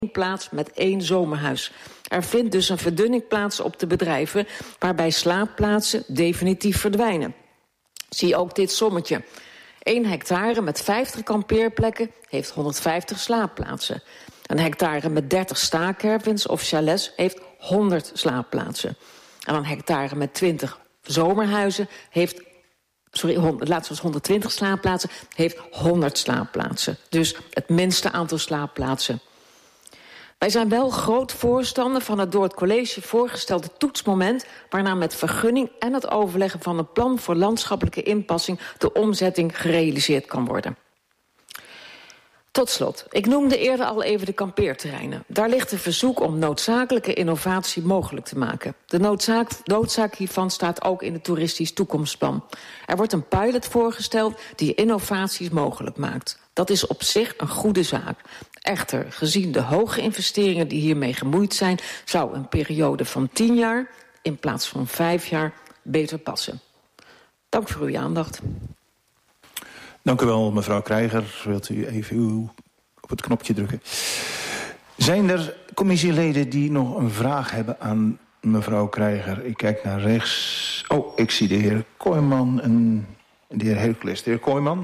plaats met 1 zomerhuis. Er vindt dus een verdunning plaats op de bedrijven, waarbij slaapplaatsen definitief verdwijnen. Zie ook dit sommetje. 1 hectare met 50 kampeerplekken heeft 150 slaapplaatsen. Een hectare met 30 staakervens of chalets heeft 100 slaapplaatsen. En een hectare met 20 zomerhuizen heeft... laatst was 120 slaapplaatsen, heeft 100 slaapplaatsen. Dus het minste aantal slaapplaatsen. Wij zijn wel groot voorstander van het door het college voorgestelde toetsmoment, waarna met vergunning en het overleggen van een plan voor landschappelijke inpassing de omzetting gerealiseerd kan worden. Tot slot, ik noemde eerder al even de kampeerterreinen. Daar ligt een verzoek om noodzakelijke innovatie mogelijk te maken. De noodzaak hiervan staat ook in het toeristisch toekomstplan. Er wordt een pilot voorgesteld die innovaties mogelijk maakt. Dat is op zich een goede zaak. Echter, gezien de hoge investeringen die hiermee gemoeid zijn, zou een periode van 10 jaar in plaats van 5 jaar beter passen. Dank voor uw aandacht. Dank u wel, mevrouw Krijger. Wilt u even op het knopje drukken? Zijn er commissieleden die nog een vraag hebben aan mevrouw Krijger? Ik kijk naar rechts. Oh, ik zie de heer Kooijman en de heer Hercules. De heer Kooijman.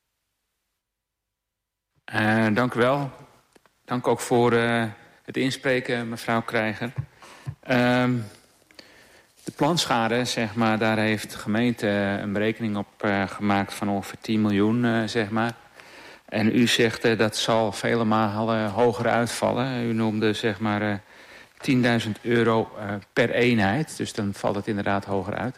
Dank u wel. Dank ook voor het inspreken, mevrouw Krijger. De planschade, zeg maar, daar heeft de gemeente een berekening op gemaakt van ongeveer 10 miljoen, zeg maar. En u zegt dat zal vele malen hoger uitvallen. U noemde, zeg maar, €10.000 per eenheid. Dus dan valt het inderdaad hoger uit.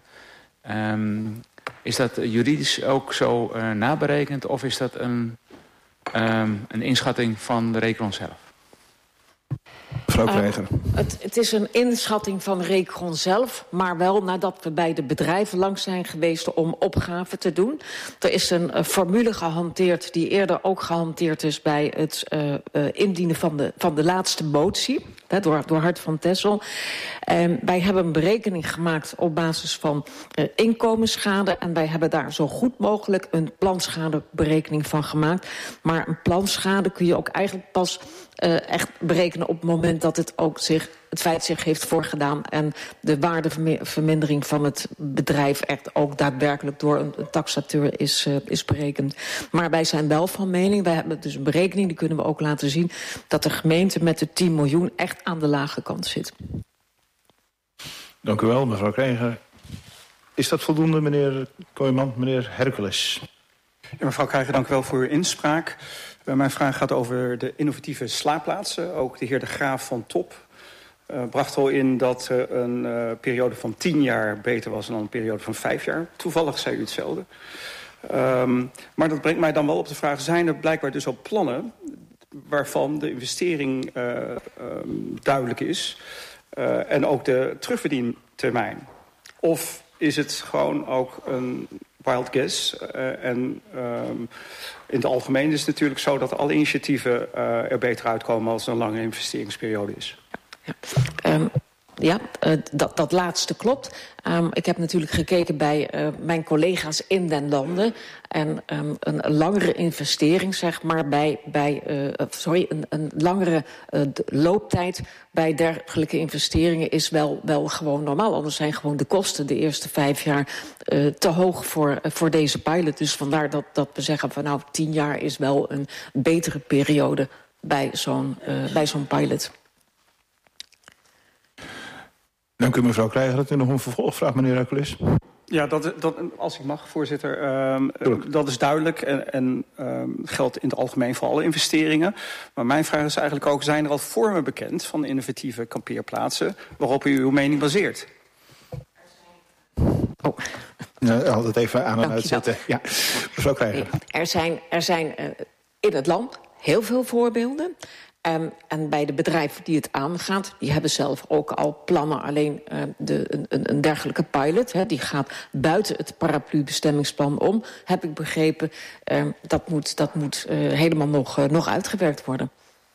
Is dat juridisch ook zo naberekend of is dat een inschatting van de Recron zelf? Mevrouw Krijger. Het is een inschatting van Recron zelf, maar wel nadat we bij de bedrijven langs zijn geweest om opgaven te doen. Er is een formule gehanteerd die eerder ook gehanteerd is bij het indienen van de laatste motie, door Hart van Texel. Wij hebben een berekening gemaakt op basis van inkomensschade en wij hebben daar zo goed mogelijk een planschadeberekening van gemaakt. Maar een planschade kun je ook eigenlijk pas echt berekenen op het moment dat het feit zich heeft voorgedaan en de waardevermindering van het bedrijf echt ook daadwerkelijk door een taxateur is berekend. Maar wij zijn wel van mening, wij hebben dus een berekening, die kunnen we ook laten zien, dat de gemeente met de 10 miljoen echt aan de lage kant zit. Dank u wel, mevrouw Krijger. Is dat voldoende, meneer Kooijman? Meneer Hercules. Ja, mevrouw Krijger, dank u wel voor uw inspraak. Mijn vraag gaat over de innovatieve slaapplaatsen. Ook de heer De Graaf van Top bracht al in dat een periode van 10 jaar beter was dan een periode van 5 jaar. Toevallig zei u hetzelfde. Maar dat brengt mij dan wel op de vraag, zijn er blijkbaar dus al plannen waarvan de investering duidelijk is en ook de terugverdientermijn? Of is het gewoon ook een wild guess? In het algemeen is het natuurlijk zo dat alle initiatieven er beter uitkomen als er een lange investeringsperiode is. Dat laatste klopt. Ik heb natuurlijk gekeken bij mijn collega's in den landen. En een langere investering, zeg maar, een langere looptijd bij dergelijke investeringen is wel gewoon normaal. Anders zijn gewoon de kosten de eerste 5 jaar te hoog voor deze pilot. Dus vandaar dat we zeggen van 10 jaar is wel een betere periode bij zo'n pilot. Dank u, mevrouw Krijger. Had u nog een vervolgvraag, meneer Hercules? Ja, dat, als ik mag, voorzitter. Dat is duidelijk en geldt in het algemeen voor alle investeringen. Maar mijn vraag is eigenlijk ook, zijn er al vormen bekend van innovatieve kampeerplaatsen waarop u uw mening baseert? Oh. Altijd even aan en uitzetten. Ja, mevrouw Krijger. Er zijn in het land heel veel voorbeelden. En bij de bedrijven die het aangaat, die hebben zelf ook al plannen. Alleen een dergelijke pilot, die gaat buiten het paraplu-bestemmingsplan om, heb ik begrepen. Dat moet helemaal nog uitgewerkt worden.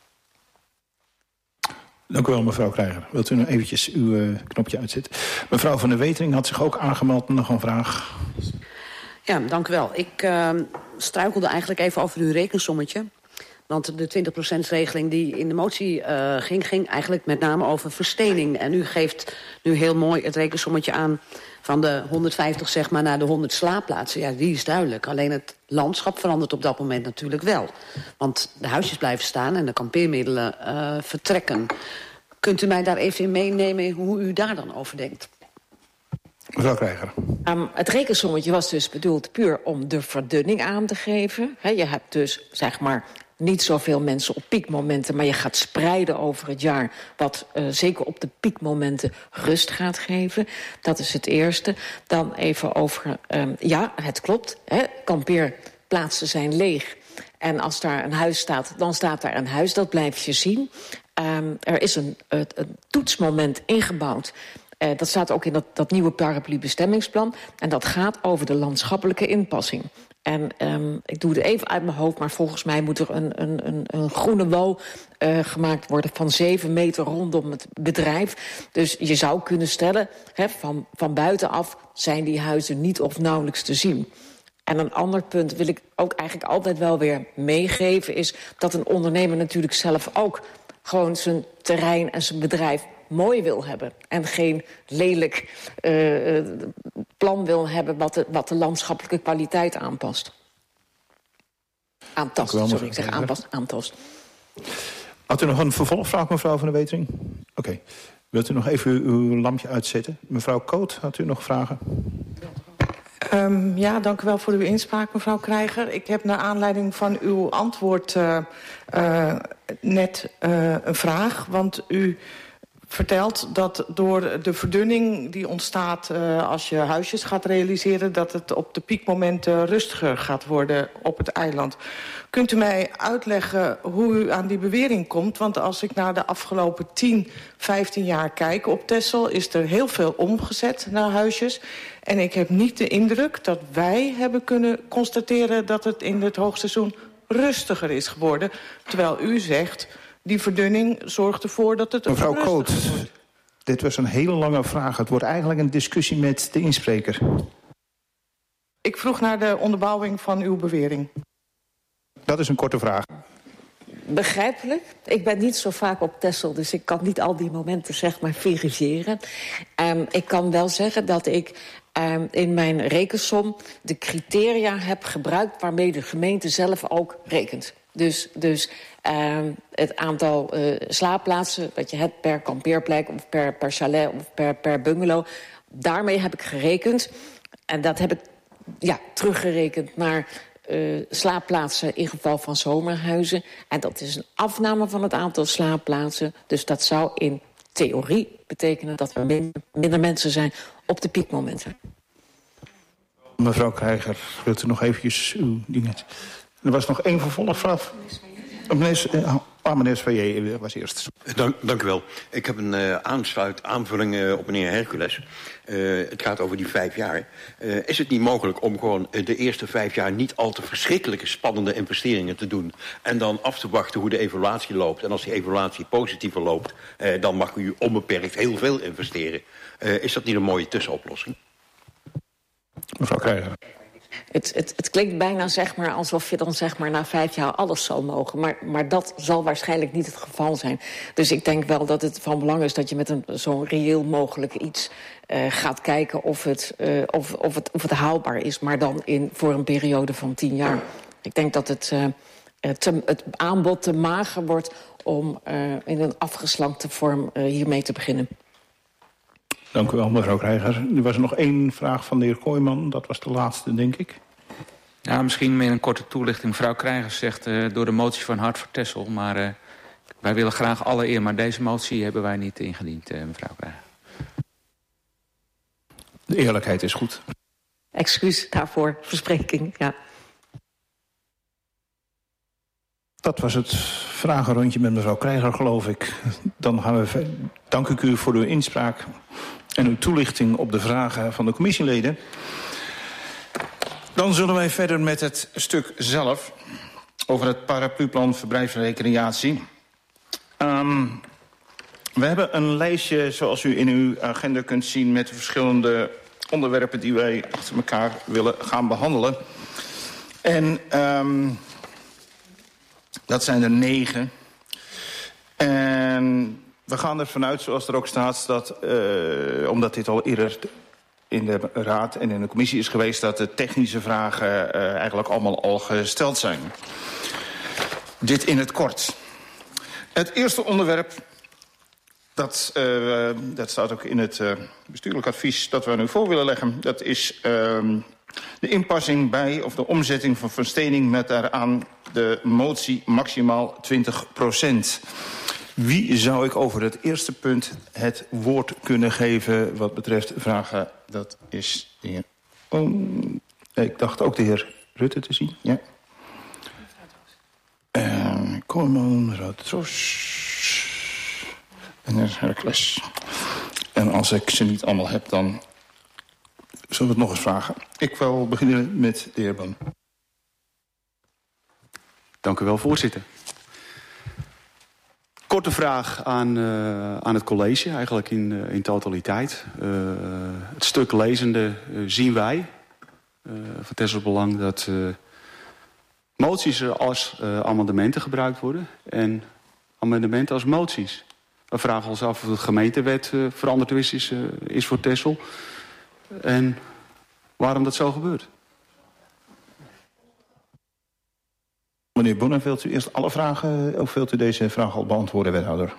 Dank u wel, mevrouw Krijger. Wilt u nog eventjes uw knopje uitzetten? Mevrouw van der Wetering had zich ook aangemeld. Nog een vraag. Ja, dank u wel. Ik struikelde eigenlijk even over uw rekensommetje. Want de 20%-regeling die in de motie ging eigenlijk met name over verstening. En u geeft nu heel mooi het rekensommetje aan van de 150 zeg maar naar de 100 slaapplaatsen. Ja, die is duidelijk. Alleen het landschap verandert op dat moment natuurlijk wel. Want de huisjes blijven staan en de kampeermiddelen vertrekken. Kunt u mij daar even in meenemen hoe u daar dan over denkt? Mevrouw Krijger. Het rekensommetje was dus bedoeld puur om de verdunning aan te geven. Je hebt dus, zeg maar, niet zoveel mensen op piekmomenten, maar je gaat spreiden over het jaar, wat zeker op de piekmomenten rust gaat geven. Dat is het eerste. Dan even over, ja, het klopt, kampeerplaatsen zijn leeg. En als daar een huis staat, dan staat daar een huis, dat blijf je zien. Er is een toetsmoment ingebouwd. Dat staat ook in dat nieuwe paraplu-bestemmingsplan. En dat gaat over de landschappelijke inpassing. En ik doe het even uit mijn hoofd, maar volgens mij moet er een groene wal gemaakt worden van 7 meter rondom het bedrijf. Dus je zou kunnen stellen, van buitenaf zijn die huizen niet of nauwelijks te zien. En een ander punt wil ik ook eigenlijk altijd wel weer meegeven, is dat een ondernemer natuurlijk zelf ook gewoon zijn terrein en zijn bedrijf mooi wil hebben. En geen lelijk plan wil hebben wat de landschappelijke kwaliteit aanpast. Aantast. Had u nog een vervolgvraag, mevrouw Van der Wetering? Oké. Wilt u nog even uw lampje uitzetten? Mevrouw Koot, had u nog vragen? Ja, dank u wel voor uw inspraak, mevrouw Krijger. Ik heb naar aanleiding van uw antwoord net een vraag. Want u vertelt dat door de verdunning die ontstaat als je huisjes gaat realiseren, dat het op de piekmomenten rustiger gaat worden op het eiland. Kunt u mij uitleggen hoe u aan die bewering komt? Want als ik naar de afgelopen 10, 15 jaar kijk op Texel, is er heel veel omgezet naar huisjes. En ik heb niet de indruk dat wij hebben kunnen constateren dat het in het hoogseizoen rustiger is geworden. Terwijl u zegt, die verdunning zorgt ervoor dat het mevrouw rustiger Koot, wordt. dit was een hele lange vraag. Het wordt eigenlijk een discussie met de inspreker. Ik vroeg naar de onderbouwing van uw bewering. Dat is een korte vraag. Begrijpelijk. Ik ben niet zo vaak op Texel, dus ik kan niet al die momenten zeg maar verifiëren. Ik kan wel zeggen dat ik in mijn rekensom de criteria heb gebruikt waarmee de gemeente zelf ook rekent. Dus het aantal slaapplaatsen dat je hebt per kampeerplek of per chalet of per bungalow, daarmee heb ik gerekend. En dat heb ik teruggerekend naar slaapplaatsen in geval van zomerhuizen. En dat is een afname van het aantal slaapplaatsen. Dus dat zou in theorie betekenen dat er minder mensen zijn op de piekmomenten. Mevrouw Krijger, wilt u nog eventjes uw dingen? Er was nog één vervolgvraag. Meneer Svayer was eerst. Dank u wel. Ik heb een aanvulling op meneer Hercules. Het gaat over die 5 jaar. Is het niet mogelijk om gewoon de eerste 5 jaar niet al te verschrikkelijke spannende investeringen te doen en dan af te wachten hoe de evaluatie loopt? En als die evaluatie positiever loopt, dan mag u onbeperkt heel veel investeren. Is dat niet een mooie tussenoplossing? Mevrouw Krijger. Het klinkt bijna zeg maar alsof je dan zeg maar na 5 jaar alles zou mogen. Maar dat zal waarschijnlijk niet het geval zijn. Dus ik denk wel dat het van belang is dat je met zo'n reëel mogelijk iets gaat kijken of het haalbaar is. Maar dan voor een periode van 10 jaar. Ik denk dat het aanbod te mager wordt om in een afgeslankte vorm hiermee te beginnen. Dank u wel, mevrouw Krijger. Er was nog één vraag van de heer Kooijman. Dat was de laatste, denk ik. Ja, misschien meer een korte toelichting. Mevrouw Krijger zegt door de motie van Hart voor Texel. Maar wij willen graag alle eer. Maar deze motie hebben wij niet ingediend, mevrouw Krijger. De eerlijkheid is goed. Excuus daarvoor, verspreking, ja. Dat was het vragenrondje met mevrouw Krijger, geloof ik. Dan gaan we dank ik u voor uw inspraak en uw toelichting op de vragen van de commissieleden. Dan zullen wij verder met het stuk zelf over het parapluplan verblijf en recreatie. We hebben een lijstje, zoals u in uw agenda kunt zien, met de verschillende onderwerpen die wij achter elkaar willen gaan behandelen. En Dat zijn er 9. En we gaan ervan uit, zoals er ook staat, dat omdat dit al eerder in de Raad en in de commissie is geweest, dat de technische vragen eigenlijk allemaal al gesteld zijn. Dit in het kort. Het eerste onderwerp, dat staat ook in het bestuurlijk advies dat we nu voor willen leggen. Dat is de inpassing bij of de omzetting van verstening met daaraan de motie maximaal 20%. Wie zou ik over het eerste punt het woord kunnen geven wat betreft vragen? Dat is de heer... ik dacht ook de heer Rutte te zien. Ja. Koolman, mevrouw Tros en de heer Hercules. En als ik ze niet allemaal heb, dan zullen we het nog eens vragen. Ik wil beginnen met de heer Ban. Dank u wel, voorzitter. Korte vraag aan het college, eigenlijk in totaliteit. Het stuk lezende zien wij van Tesselbelang dat moties als amendementen gebruikt worden en amendementen als moties. We vragen ons af of de gemeentewet veranderd is voor Texel en waarom dat zo gebeurt. Meneer Bonnen, wilt u eerst alle vragen of wilt u deze vraag al beantwoorden, wethouder?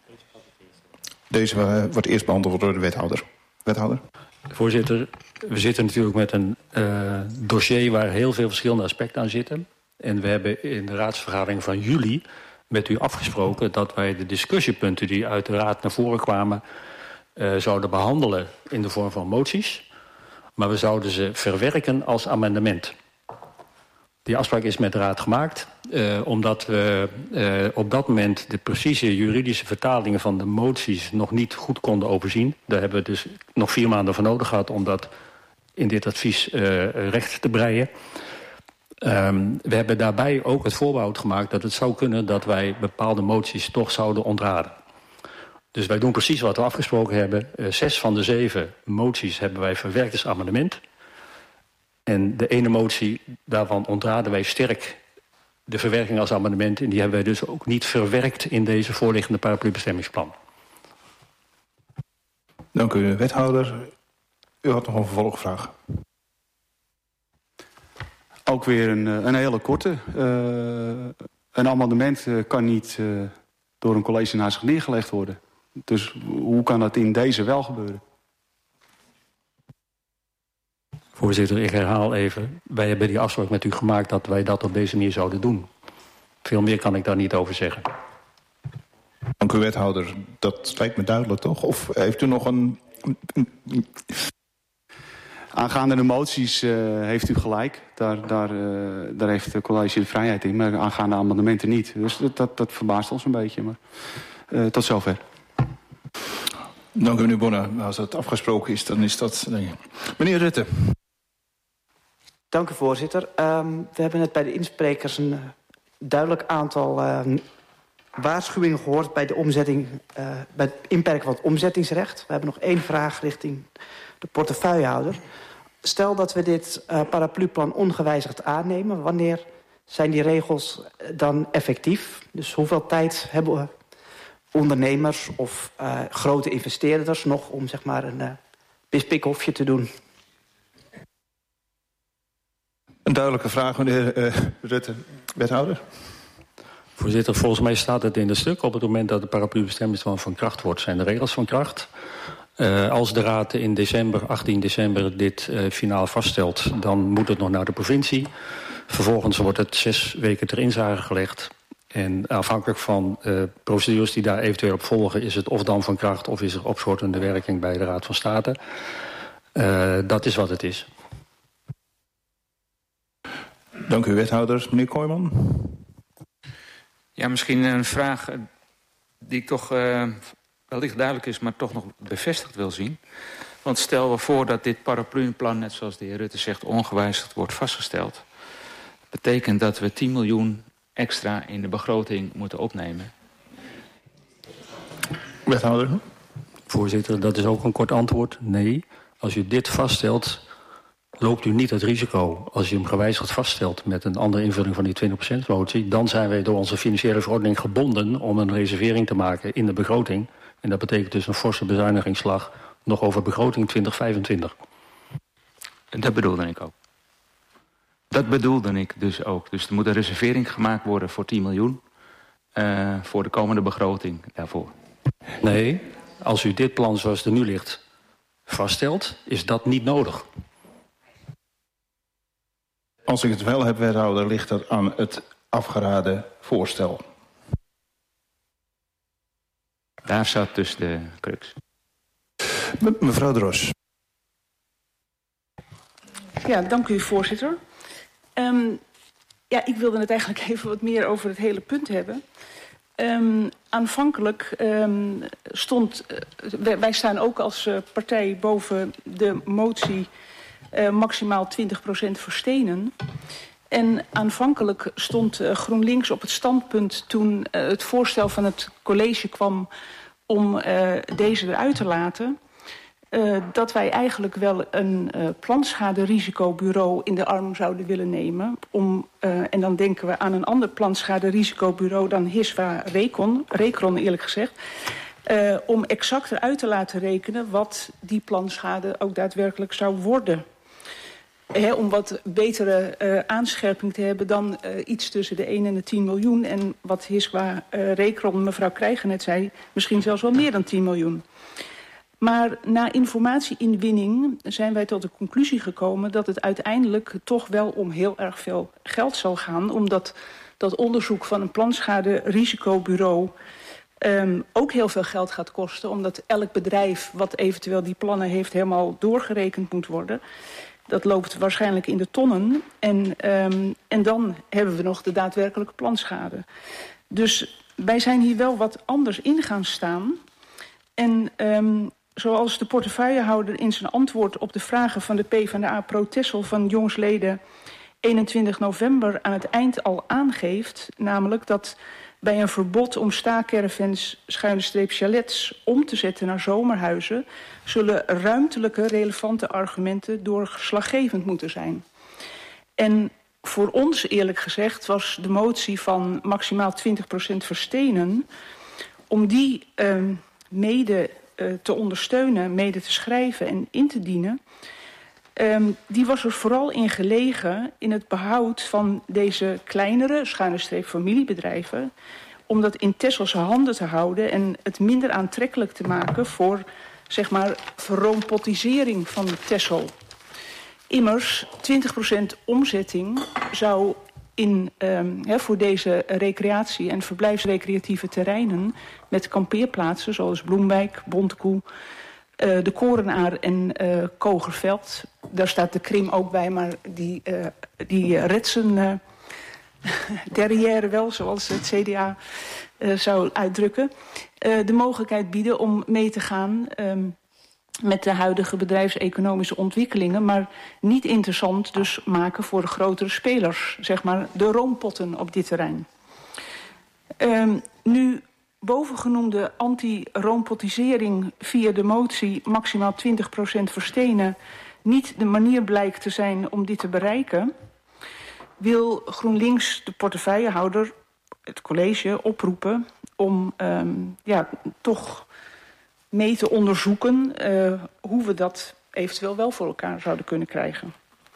Deze wordt eerst beantwoord door de wethouder. Wethouder? Voorzitter, we zitten natuurlijk met een dossier waar heel veel verschillende aspecten aan zitten. En we hebben in de raadsvergadering van juli met u afgesproken dat wij de discussiepunten die uit de raad naar voren kwamen zouden behandelen in de vorm van moties. Maar we zouden ze verwerken als amendement. Die afspraak is met de raad gemaakt, omdat we op dat moment de precieze juridische vertalingen van de moties nog niet goed konden overzien. Daar hebben we dus nog 4 maanden voor nodig gehad om dat in dit advies recht te breien. We hebben daarbij ook het voorbehoud gemaakt dat het zou kunnen dat wij bepaalde moties toch zouden ontraden. Dus wij doen precies wat we afgesproken hebben. 6 van de 7 moties hebben wij verwerkt als amendement. En de ene motie, daarvan ontraden wij sterk de verwerking als amendement. En die hebben wij dus ook niet verwerkt in deze voorliggende paraplubestemmingsplan. Dank u, wethouder. U had nog een vervolgvraag. Ook weer een hele korte. Een amendement kan niet door een college naast zich neergelegd worden. Dus hoe kan dat in deze wel gebeuren? Voorzitter, ik herhaal even. Wij hebben die afspraak met u gemaakt dat wij dat op deze manier zouden doen. Veel meer kan ik daar niet over zeggen. Dank u, wethouder. Dat lijkt me duidelijk, toch? Of heeft u nog een... Aangaande de moties heeft u gelijk. Daar heeft de college de vrijheid in. Maar aangaande amendementen niet. Dus dat verbaast ons een beetje. Maar tot zover. Dank u, meneer Bonnen. Als dat afgesproken is, dan is dat... Nee. Meneer Rutte. Dank u, voorzitter. We hebben net bij de insprekers een duidelijk aantal waarschuwingen gehoord bij de omzetting, bij het inperken van het omzettingsrecht. We hebben nog 1 vraag richting de portefeuillehouder. Stel dat we dit parapluplan ongewijzigd aannemen, wanneer zijn die regels dan effectief? Dus hoeveel tijd hebben we ondernemers of grote investeerders nog om zeg maar een pispikhoffje te doen? Een duidelijke vraag, meneer Rutte. Wethouder? Voorzitter, volgens mij staat het in het stuk. Op het moment dat de paraplubestemmingsplan van kracht wordt, zijn de regels van kracht. Als de raad in december, 18 december, dit finaal vaststelt, dan moet het nog naar de provincie. Vervolgens wordt het 6 weken ter inzage gelegd. En afhankelijk van procedures die daar eventueel op volgen, is het of dan van kracht of is er opschortende werking bij de Raad van State. Dat is wat het is. Dank u, wethouder. Meneer Kooijman. Ja, misschien een vraag die ik toch wellicht duidelijk is, maar toch nog bevestigd wil zien. Want stel we voor dat dit paraplu-plan, net zoals de heer Rutte zegt, ongewijzigd wordt vastgesteld. Dat betekent dat we 10 miljoen extra in de begroting moeten opnemen. Wethouder. Voorzitter, dat is ook een kort antwoord. Nee, als u dit vaststelt, loopt u niet het risico, als u hem gewijzigd vaststelt met een andere invulling van die 20% motie, dan zijn wij door onze financiële verordening gebonden om een reservering te maken in de begroting. En dat betekent dus een forse bezuinigingsslag nog over begroting 2025. En dat bedoelde ik ook. Dat bedoelde ik dus ook. Dus er moet een reservering gemaakt worden voor 10 miljoen... voor de komende begroting daarvoor. Nee, als u dit plan zoals het er nu ligt vaststelt, is dat niet nodig. Als ik het wel heb, wethouder, ligt dat aan het afgeraden voorstel. Daar zat dus de crux. Mevrouw Dros. Ja, dank u, voorzitter. Ik wilde het eigenlijk even wat meer over het hele punt hebben. Aanvankelijk wij staan ook als partij boven de motie maximaal 20% verstenen. En aanvankelijk stond GroenLinks op het standpunt toen het voorstel van het college kwam om deze eruit te laten, dat wij eigenlijk wel een planschaderisicobureau in de arm zouden willen nemen. En dan denken we aan een ander planschaderisicobureau dan Hiswa Recron eerlijk gezegd. Om exact eruit te laten rekenen wat die planschade ook daadwerkelijk zou worden. Om wat betere aanscherping te hebben dan iets tussen de 1 en de 10 miljoen. En wat Hiswa Recron, mevrouw Krijger net zei, misschien zelfs wel meer dan 10 miljoen. Maar na informatieinwinning zijn wij tot de conclusie gekomen dat het uiteindelijk toch wel om heel erg veel geld zal gaan. Omdat dat onderzoek van een planschaderisicobureau ook heel veel geld gaat kosten. Omdat elk bedrijf wat eventueel die plannen heeft helemaal doorgerekend moet worden. Dat loopt waarschijnlijk in de tonnen. En dan hebben we nog de daadwerkelijke planschade. Dus wij zijn hier wel wat anders in gaan staan. En zoals de portefeuillehouder in zijn antwoord op de vragen van de PvdA Pro Texel van jongsleden 21 november aan het eind al aangeeft, namelijk dat bij een verbod om staakervens /chalets om te zetten naar zomerhuizen zullen ruimtelijke relevante argumenten doorslaggevend moeten zijn. En voor ons eerlijk gezegd was de motie van maximaal 20% verstenen om die mede te ondersteunen, mede te schrijven en in te dienen. Die was er vooral in gelegen in het behoud van deze kleinere, /familiebedrijven, om dat in Texelse handen te houden en het minder aantrekkelijk te maken voor, zeg maar, verroompotisering van Texel. Immers, 20% omzetting zou voor deze recreatie- en verblijfsrecreatieve terreinen met kampeerplaatsen zoals Bloemwijk, Bontekoe, de Korenaar en Kogerveld. Daar staat de Krim ook bij, maar die redt zijn derrière wel, zoals het CDA zou uitdrukken. De mogelijkheid bieden om mee te gaan met de huidige bedrijfseconomische ontwikkelingen, maar niet interessant dus maken voor de grotere spelers, zeg maar de roompotten op dit terrein. Nu bovengenoemde anti-roompotisering via de motie maximaal 20% verstenen niet de manier blijkt te zijn om dit te bereiken, wil GroenLinks de portefeuillehouder, het college, oproepen om toch mee te onderzoeken hoe we dat eventueel wel voor elkaar zouden kunnen krijgen.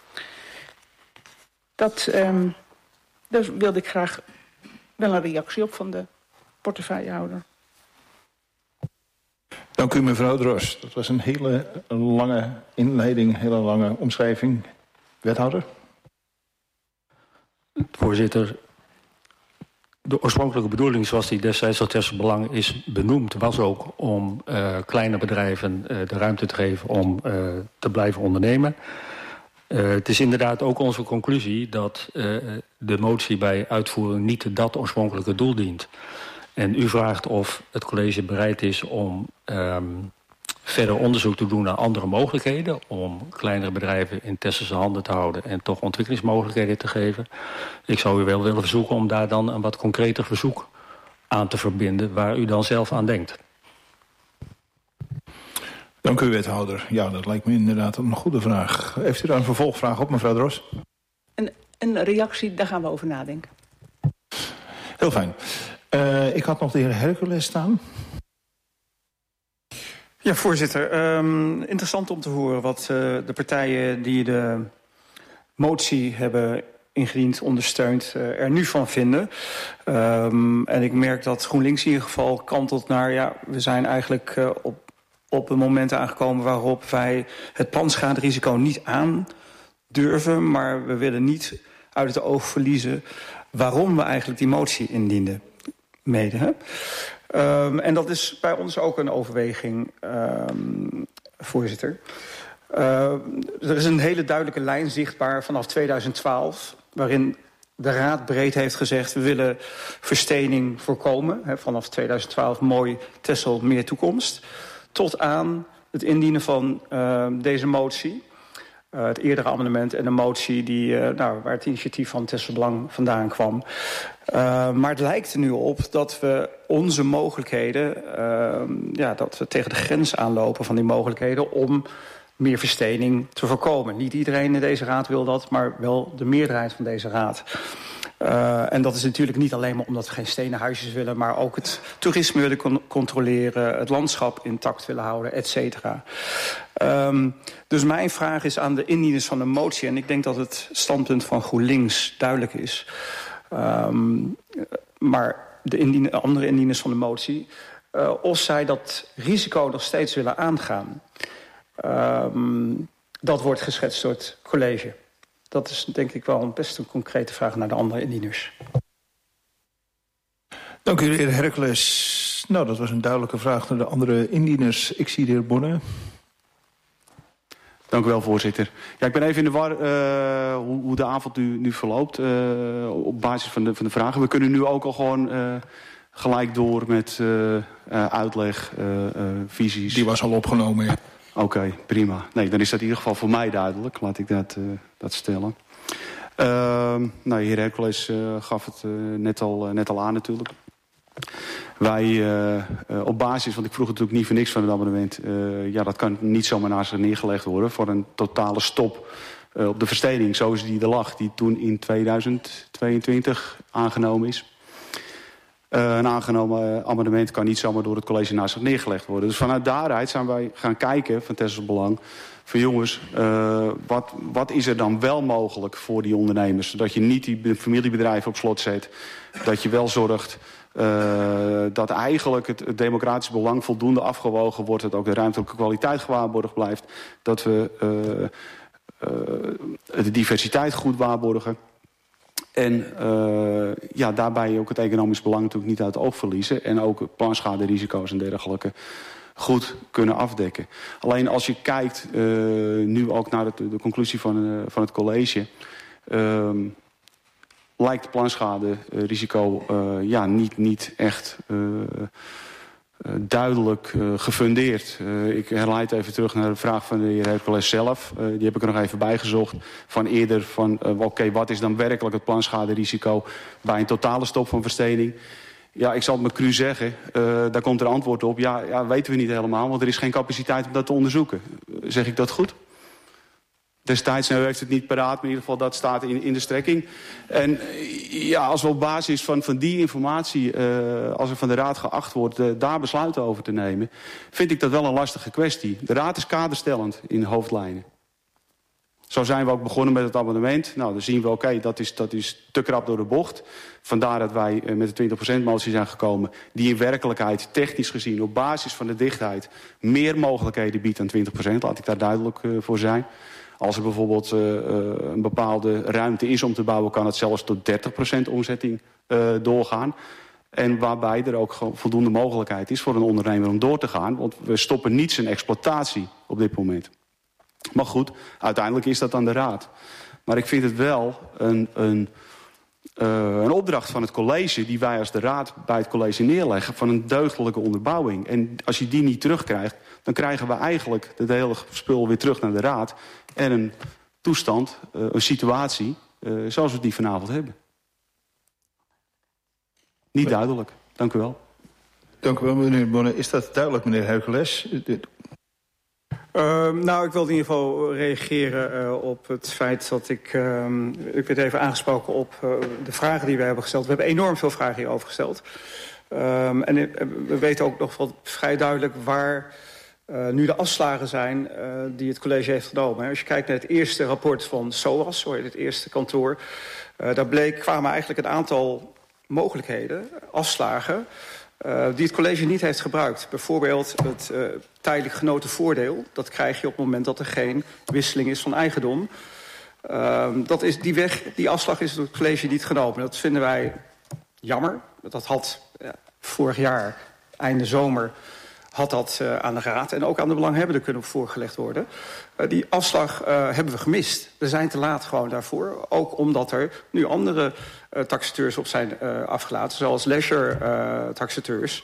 Daar wilde ik graag wel een reactie op van de portefeuillehouder. Dank u, mevrouw Dros. Dat was een hele lange inleiding, hele lange omschrijving. Wethouder? Voorzitter, de oorspronkelijke bedoeling zoals die destijds tot Texel Belang is benoemd, was ook om kleine bedrijven de ruimte te geven om te blijven ondernemen. Het is inderdaad ook onze conclusie dat de motie bij uitvoering niet dat oorspronkelijke doel dient. En u vraagt of het college bereid is om verder onderzoek te doen naar andere mogelijkheden, om kleinere bedrijven in Texelse handen te houden en toch ontwikkelingsmogelijkheden te geven. Ik zou u wel willen verzoeken om daar dan een wat concreter verzoek aan te verbinden waar u dan zelf aan denkt. Dank u, wethouder. Ja, dat lijkt me inderdaad een goede vraag. Heeft u daar een vervolgvraag op, mevrouw Dros? Een reactie, daar gaan we over nadenken. Heel fijn. Ik had nog de heer Hercules staan. Ja, voorzitter. Interessant om te horen wat de partijen die de motie hebben ingediend, ondersteund, er nu van vinden. En ik merk dat GroenLinks in ieder geval kantelt naar... ja, we zijn eigenlijk op een moment aangekomen waarop wij het planschaderisico niet aandurven, maar we willen niet uit het oog verliezen waarom we eigenlijk die motie indienden. Mede, hè? En dat is bij ons ook een overweging, voorzitter. Er is een hele duidelijke lijn zichtbaar vanaf 2012... waarin de Raad breed heeft gezegd... we willen verstening voorkomen. Hè, vanaf 2012 mooi Texel meer toekomst. Tot aan het indienen van deze motie. Het eerdere amendement en de motie die, waar het initiatief van Tesselbelang vandaan kwam. Maar het lijkt er nu op dat we onze mogelijkheden... dat we tegen de grens aanlopen van die mogelijkheden... om meer verstening te voorkomen. Niet iedereen in deze raad wil dat, maar wel de meerderheid van deze raad. En dat is natuurlijk niet alleen maar omdat we geen stenen huisjes willen... maar ook het toerisme willen controleren... het landschap intact willen houden, et cetera. Dus mijn vraag is aan de indieners van de motie... en ik denk dat het standpunt van GroenLinks duidelijk is... maar de andere indieners van de motie... of zij dat risico nog steeds willen aangaan... dat wordt geschetst door het college. Dat is denk ik wel best een concrete vraag naar de andere indieners. Dank u, de heer Hercules. Nou, dat was een duidelijke vraag naar de andere indieners. Ik zie de heer Bonne. Dank u wel, voorzitter. Ja, ik ben even in de war hoe de avond nu verloopt op basis van de vragen. We kunnen nu ook al gewoon gelijk door met uitleg, visies. Die was al opgenomen, ja. Oké, prima. Nee, dan is dat in ieder geval voor mij duidelijk. Laat ik dat stellen. De heer Hercules gaf het net al aan natuurlijk. Wij op basis, want ik vroeg natuurlijk niet voor niks van het amendement... dat kan niet zomaar naast zich neergelegd worden... voor een totale stop op de verstening zoals die er lag... die toen in 2022 aangenomen is. Een aangenomen amendement kan niet zomaar door het college naast zich neergelegd worden. Dus vanuit daaruit zijn wij gaan kijken van Tesselbelang... van jongens, wat is er dan wel mogelijk voor die ondernemers? Zodat je niet die familiebedrijven op slot zet. Dat je wel zorgt dat eigenlijk het democratische belang voldoende afgewogen wordt. Dat ook de ruimtelijke kwaliteit gewaarborgd blijft. Dat we de diversiteit goed waarborgen. En daarbij ook het economisch belang natuurlijk niet uit het oog verliezen. En ook planschaderisico's en dergelijke goed kunnen afdekken. Alleen als je kijkt nu ook naar de conclusie van het college... lijkt het planschaderisico niet echt duidelijk gefundeerd. Ik herleid even terug naar de vraag van de heer Hercules zelf. Die heb ik er nog even bijgezocht. Van eerder van, wat is dan werkelijk het planschaderisico... bij een totale stop van verstening? Ja, ik zal het me cru zeggen. Daar komt er antwoord op. Ja, weten we niet helemaal, want er is geen capaciteit om dat te onderzoeken. Zeg ik dat goed? Destijds heeft het niet paraat, maar in ieder geval dat staat in de strekking. En ja, als we op basis van die informatie, als er van de Raad geacht wordt daar besluiten over te nemen, vind ik dat wel een lastige kwestie. De Raad is kaderstellend in hoofdlijnen. Zo zijn we ook begonnen met het amendement. Nou, dan zien we, oké, dat is te krap door de bocht. Vandaar dat wij met de 20% motie zijn gekomen, die in werkelijkheid technisch gezien op basis van de dichtheid meer mogelijkheden biedt dan 20%. Laat ik daar duidelijk voor zijn. Als er bijvoorbeeld een bepaalde ruimte is om te bouwen, kan het zelfs tot 30% omzetting doorgaan. En waarbij er ook voldoende mogelijkheid is voor een ondernemer om door te gaan. Want we stoppen niet zijn exploitatie op dit moment. Maar goed, uiteindelijk is dat aan de Raad. Maar ik vind het wel een opdracht van het college, die wij als de Raad bij het college neerleggen, van een deugdelijke onderbouwing. En als je die niet terugkrijgt, dan krijgen we eigenlijk het hele spul weer terug naar de Raad. En een toestand, een situatie, zoals we die vanavond hebben. Niet duidelijk. Dank u wel. Dank u wel, meneer Bonne. Is dat duidelijk, meneer Hercules? Nou, ik wilde in ieder geval reageren op het feit dat ik werd even aangesproken op de vragen die we hebben gesteld. We hebben enorm veel vragen hierover gesteld. En we weten ook nog wel vrij duidelijk waar nu de afslagen zijn die het college heeft genomen. Als je kijkt naar het eerste rapport van SOAS, het eerste kantoor, daar kwamen eigenlijk een aantal mogelijkheden, afslagen, die het college niet heeft gebruikt. Bijvoorbeeld het tijdelijk genoten voordeel. Dat krijg je op het moment dat er geen wisseling is van eigendom. Die afslag is door het college niet genomen. Dat vinden wij jammer. Dat had vorig jaar, einde zomer, had dat aan de raad en ook aan de belanghebbenden kunnen voorgelegd worden. Die afslag hebben we gemist. We zijn te laat gewoon daarvoor. Ook omdat er nu andere taxateurs op zijn afgelaten, zoals leisure-taxateurs,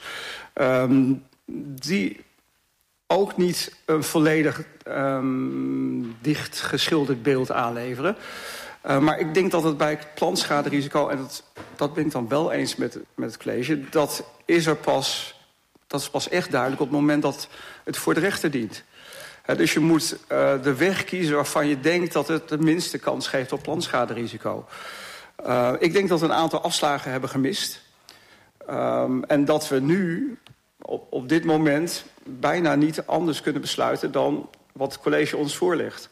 die ook niet een volledig dicht geschilderd beeld aanleveren. Maar ik denk dat het bij het planschaderisico, en dat ben ik dan wel eens met het college, dat is pas echt duidelijk op het moment dat het voor de rechter dient. Dus je moet de weg kiezen waarvan je denkt dat het de minste kans geeft op planschaderisico. Ik denk dat we een aantal afslagen hebben gemist. En dat we nu op dit moment bijna niet anders kunnen besluiten dan wat het college ons voorlegt.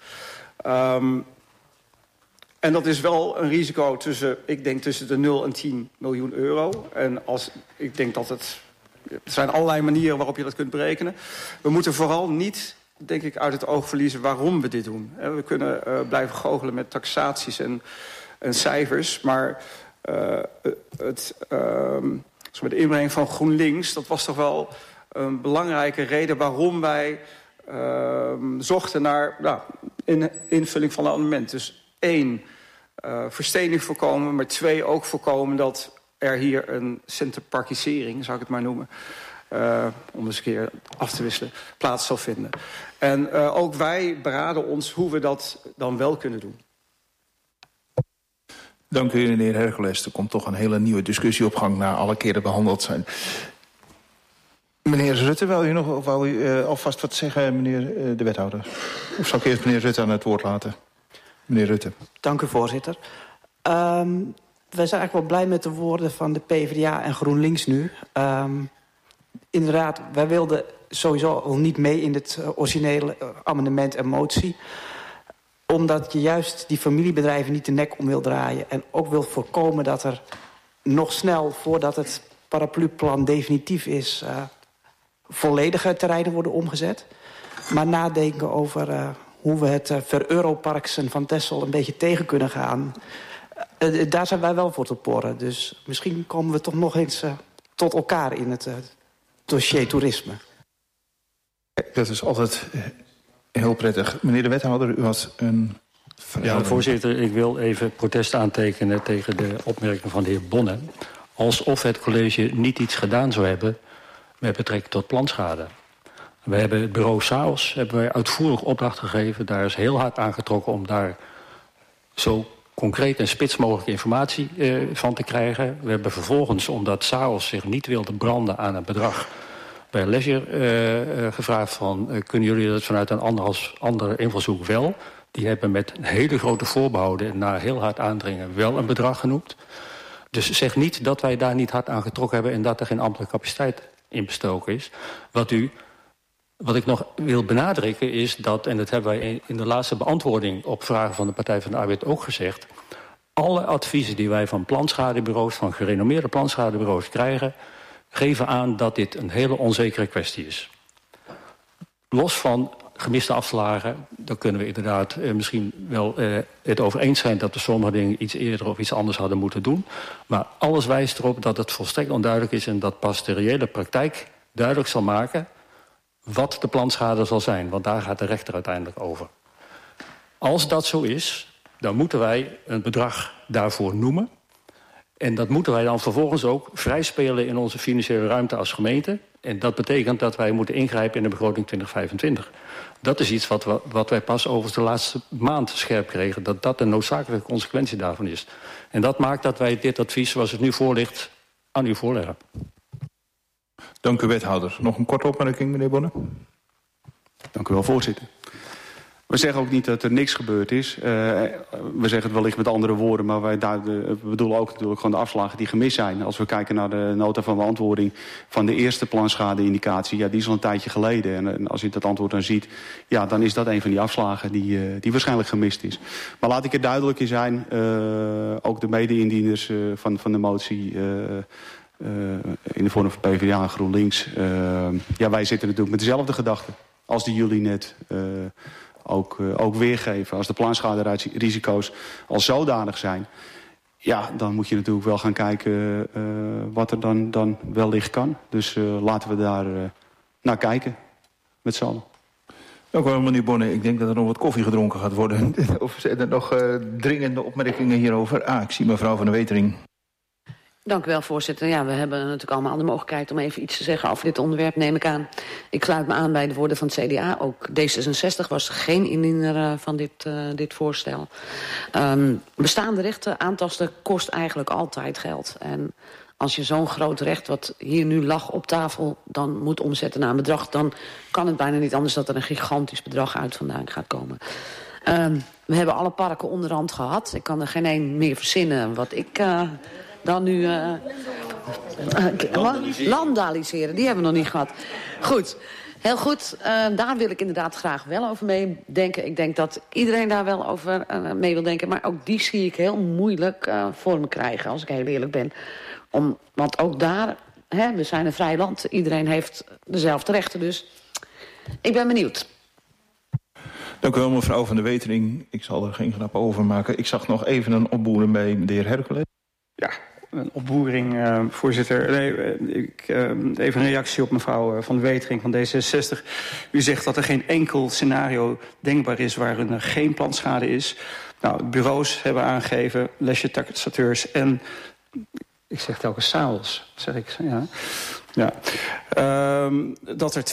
En dat is wel een risico tussen de 0 en 10 miljoen euro. En ik denk dat er zijn allerlei manieren waarop je dat kunt berekenen. We moeten vooral niet, denk ik, uit het oog verliezen waarom we dit doen. We kunnen blijven goochelen met taxaties en cijfers. Maar de inbreng van GroenLinks, dat was toch wel een belangrijke reden waarom wij zochten naar invulling van een amendement. Dus 1, verstening voorkomen, maar 2, ook voorkomen dat er hier een centerparkisering, zou ik het maar noemen, om eens een keer af te wisselen, plaats zal vinden. En ook wij beraden ons hoe we dat dan wel kunnen doen. Dank u, meneer Hercules. Er komt toch een hele nieuwe discussie op gang na alle keren behandeld zijn. Meneer Rutte, wou u alvast wat zeggen, meneer de wethouder? Of zal ik eerst meneer Rutte aan het woord laten? Meneer Rutte. Dank u, voorzitter. Wij zijn eigenlijk wel blij met de woorden van de PvdA en GroenLinks nu. Inderdaad, wij wilden sowieso al niet mee in het originele amendement en motie, omdat je juist die familiebedrijven niet de nek om wil draaien en ook wil voorkomen dat er nog snel, voordat het parapluplan definitief is, volledige terreinen worden omgezet. Maar nadenken over hoe we het ver-Europarksen van Texel een beetje tegen kunnen gaan, daar zijn wij wel voor te porren. Dus misschien komen we toch nog eens tot elkaar in het dossier toerisme. Dat is altijd heel prettig. Meneer de wethouder, u had een vraag. Ja, voorzitter, ik wil even protest aantekenen tegen de opmerking van de heer Bonne. Alsof het college niet iets gedaan zou hebben met betrekking tot planschade. We hebben het bureau SAOS uitvoerig opdracht gegeven. Daar is heel hard aangetrokken om daar zo concreet en spits mogelijke informatie van te krijgen. We hebben vervolgens, omdat SAOS zich niet wilde branden aan het bedrag bij Leisure gevraagd van, kunnen jullie dat vanuit een andere invalshoek wel? Die hebben met hele grote voorbehouden en na heel hard aandringen wel een bedrag genoemd. Dus zeg niet dat wij daar niet hard aan getrokken hebben en dat er geen ambtelijke capaciteit in bestoken is. Wat ik nog wil benadrukken is dat, en dat hebben wij in de laatste beantwoording op vragen van de Partij van de Arbeid ook gezegd, alle adviezen die wij van planschadebureaus, van gerenommeerde planschadebureaus krijgen, geven aan dat dit een hele onzekere kwestie is. Los van gemiste afslagen, dan kunnen we inderdaad misschien wel het over eens zijn dat we sommige dingen iets eerder of iets anders hadden moeten doen. Maar alles wijst erop dat het volstrekt onduidelijk is en dat pas de reële praktijk duidelijk zal maken wat de planschade zal zijn. Want daar gaat de rechter uiteindelijk over. Als dat zo is, dan moeten wij een bedrag daarvoor noemen. En dat moeten wij dan vervolgens ook vrijspelen in onze financiële ruimte als gemeente. En dat betekent dat wij moeten ingrijpen in de begroting 2025. Dat is iets wat wij pas over de laatste maand scherp kregen. Dat dat de noodzakelijke consequentie daarvan is. En dat maakt dat wij dit advies zoals het nu voor ligt aan u voorleggen. Dank u, wethouder. Nog een korte opmerking, meneer Bonne? Dank u wel, voorzitter. We zeggen ook niet dat er niks gebeurd is. We zeggen het wellicht met andere woorden, maar we bedoelen ook natuurlijk gewoon de afslagen die gemist zijn. Als we kijken naar de nota van beantwoording van de eerste planschade-indicatie, ja, die is al een tijdje geleden. En als je dat antwoord dan ziet, ja, dan is dat een van die afslagen die waarschijnlijk gemist is. Maar laat ik er duidelijk in zijn, ook de mede-indieners van de motie in de vorm van PvdA en GroenLinks. Ja, wij zitten natuurlijk met dezelfde gedachten als die jullie net ook weergeven. Als de planschaderisico's al zodanig zijn, ja, dan moet je natuurlijk wel gaan kijken wat er dan wellicht kan. Dus laten we daar naar kijken met z'n allen. Dank u wel, meneer Bonne. Ik denk dat er nog wat koffie gedronken gaat worden. Of zijn er nog dringende opmerkingen hierover? Ik zie mevrouw Van der Wetering. Dank u wel, voorzitter. Ja, we hebben natuurlijk allemaal de mogelijkheid om even iets te zeggen over dit onderwerp, neem ik aan. Ik sluit me aan bij de woorden van het CDA. Ook D66 was geen indiener van dit voorstel. Bestaande rechten aantasten kost eigenlijk altijd geld. En als je zo'n groot recht, wat hier nu lag op tafel, dan moet omzetten naar een bedrag, dan kan het bijna niet anders dat er een gigantisch bedrag uit vandaan gaat komen. We hebben alle parken onderhand gehad. Ik kan er geen één meer verzinnen wat ik dan nu landaliseren, die hebben we nog niet gehad. Goed, heel goed. Daar wil ik inderdaad graag wel over meedenken. Ik denk dat iedereen daar wel over mee wil denken. Maar ook die zie ik heel moeilijk voor me krijgen, als ik heel eerlijk ben. Want ook daar, we zijn een vrij land. Iedereen heeft dezelfde rechten, dus ik ben benieuwd. Dank u wel, mevrouw Van der Wetering. Ik zal er geen grap over maken. Ik zag nog even een opboeren bij de heer Hercules. Ja, een opboering, voorzitter. Even een reactie op mevrouw Van der Wetering van D66. U zegt dat er geen enkel scenario denkbaar is waarin er geen planschade is. Nou, bureaus hebben aangegeven, lesje taxateurs en ik zeg telkens s'avonds, zeg ik, ja. Dat er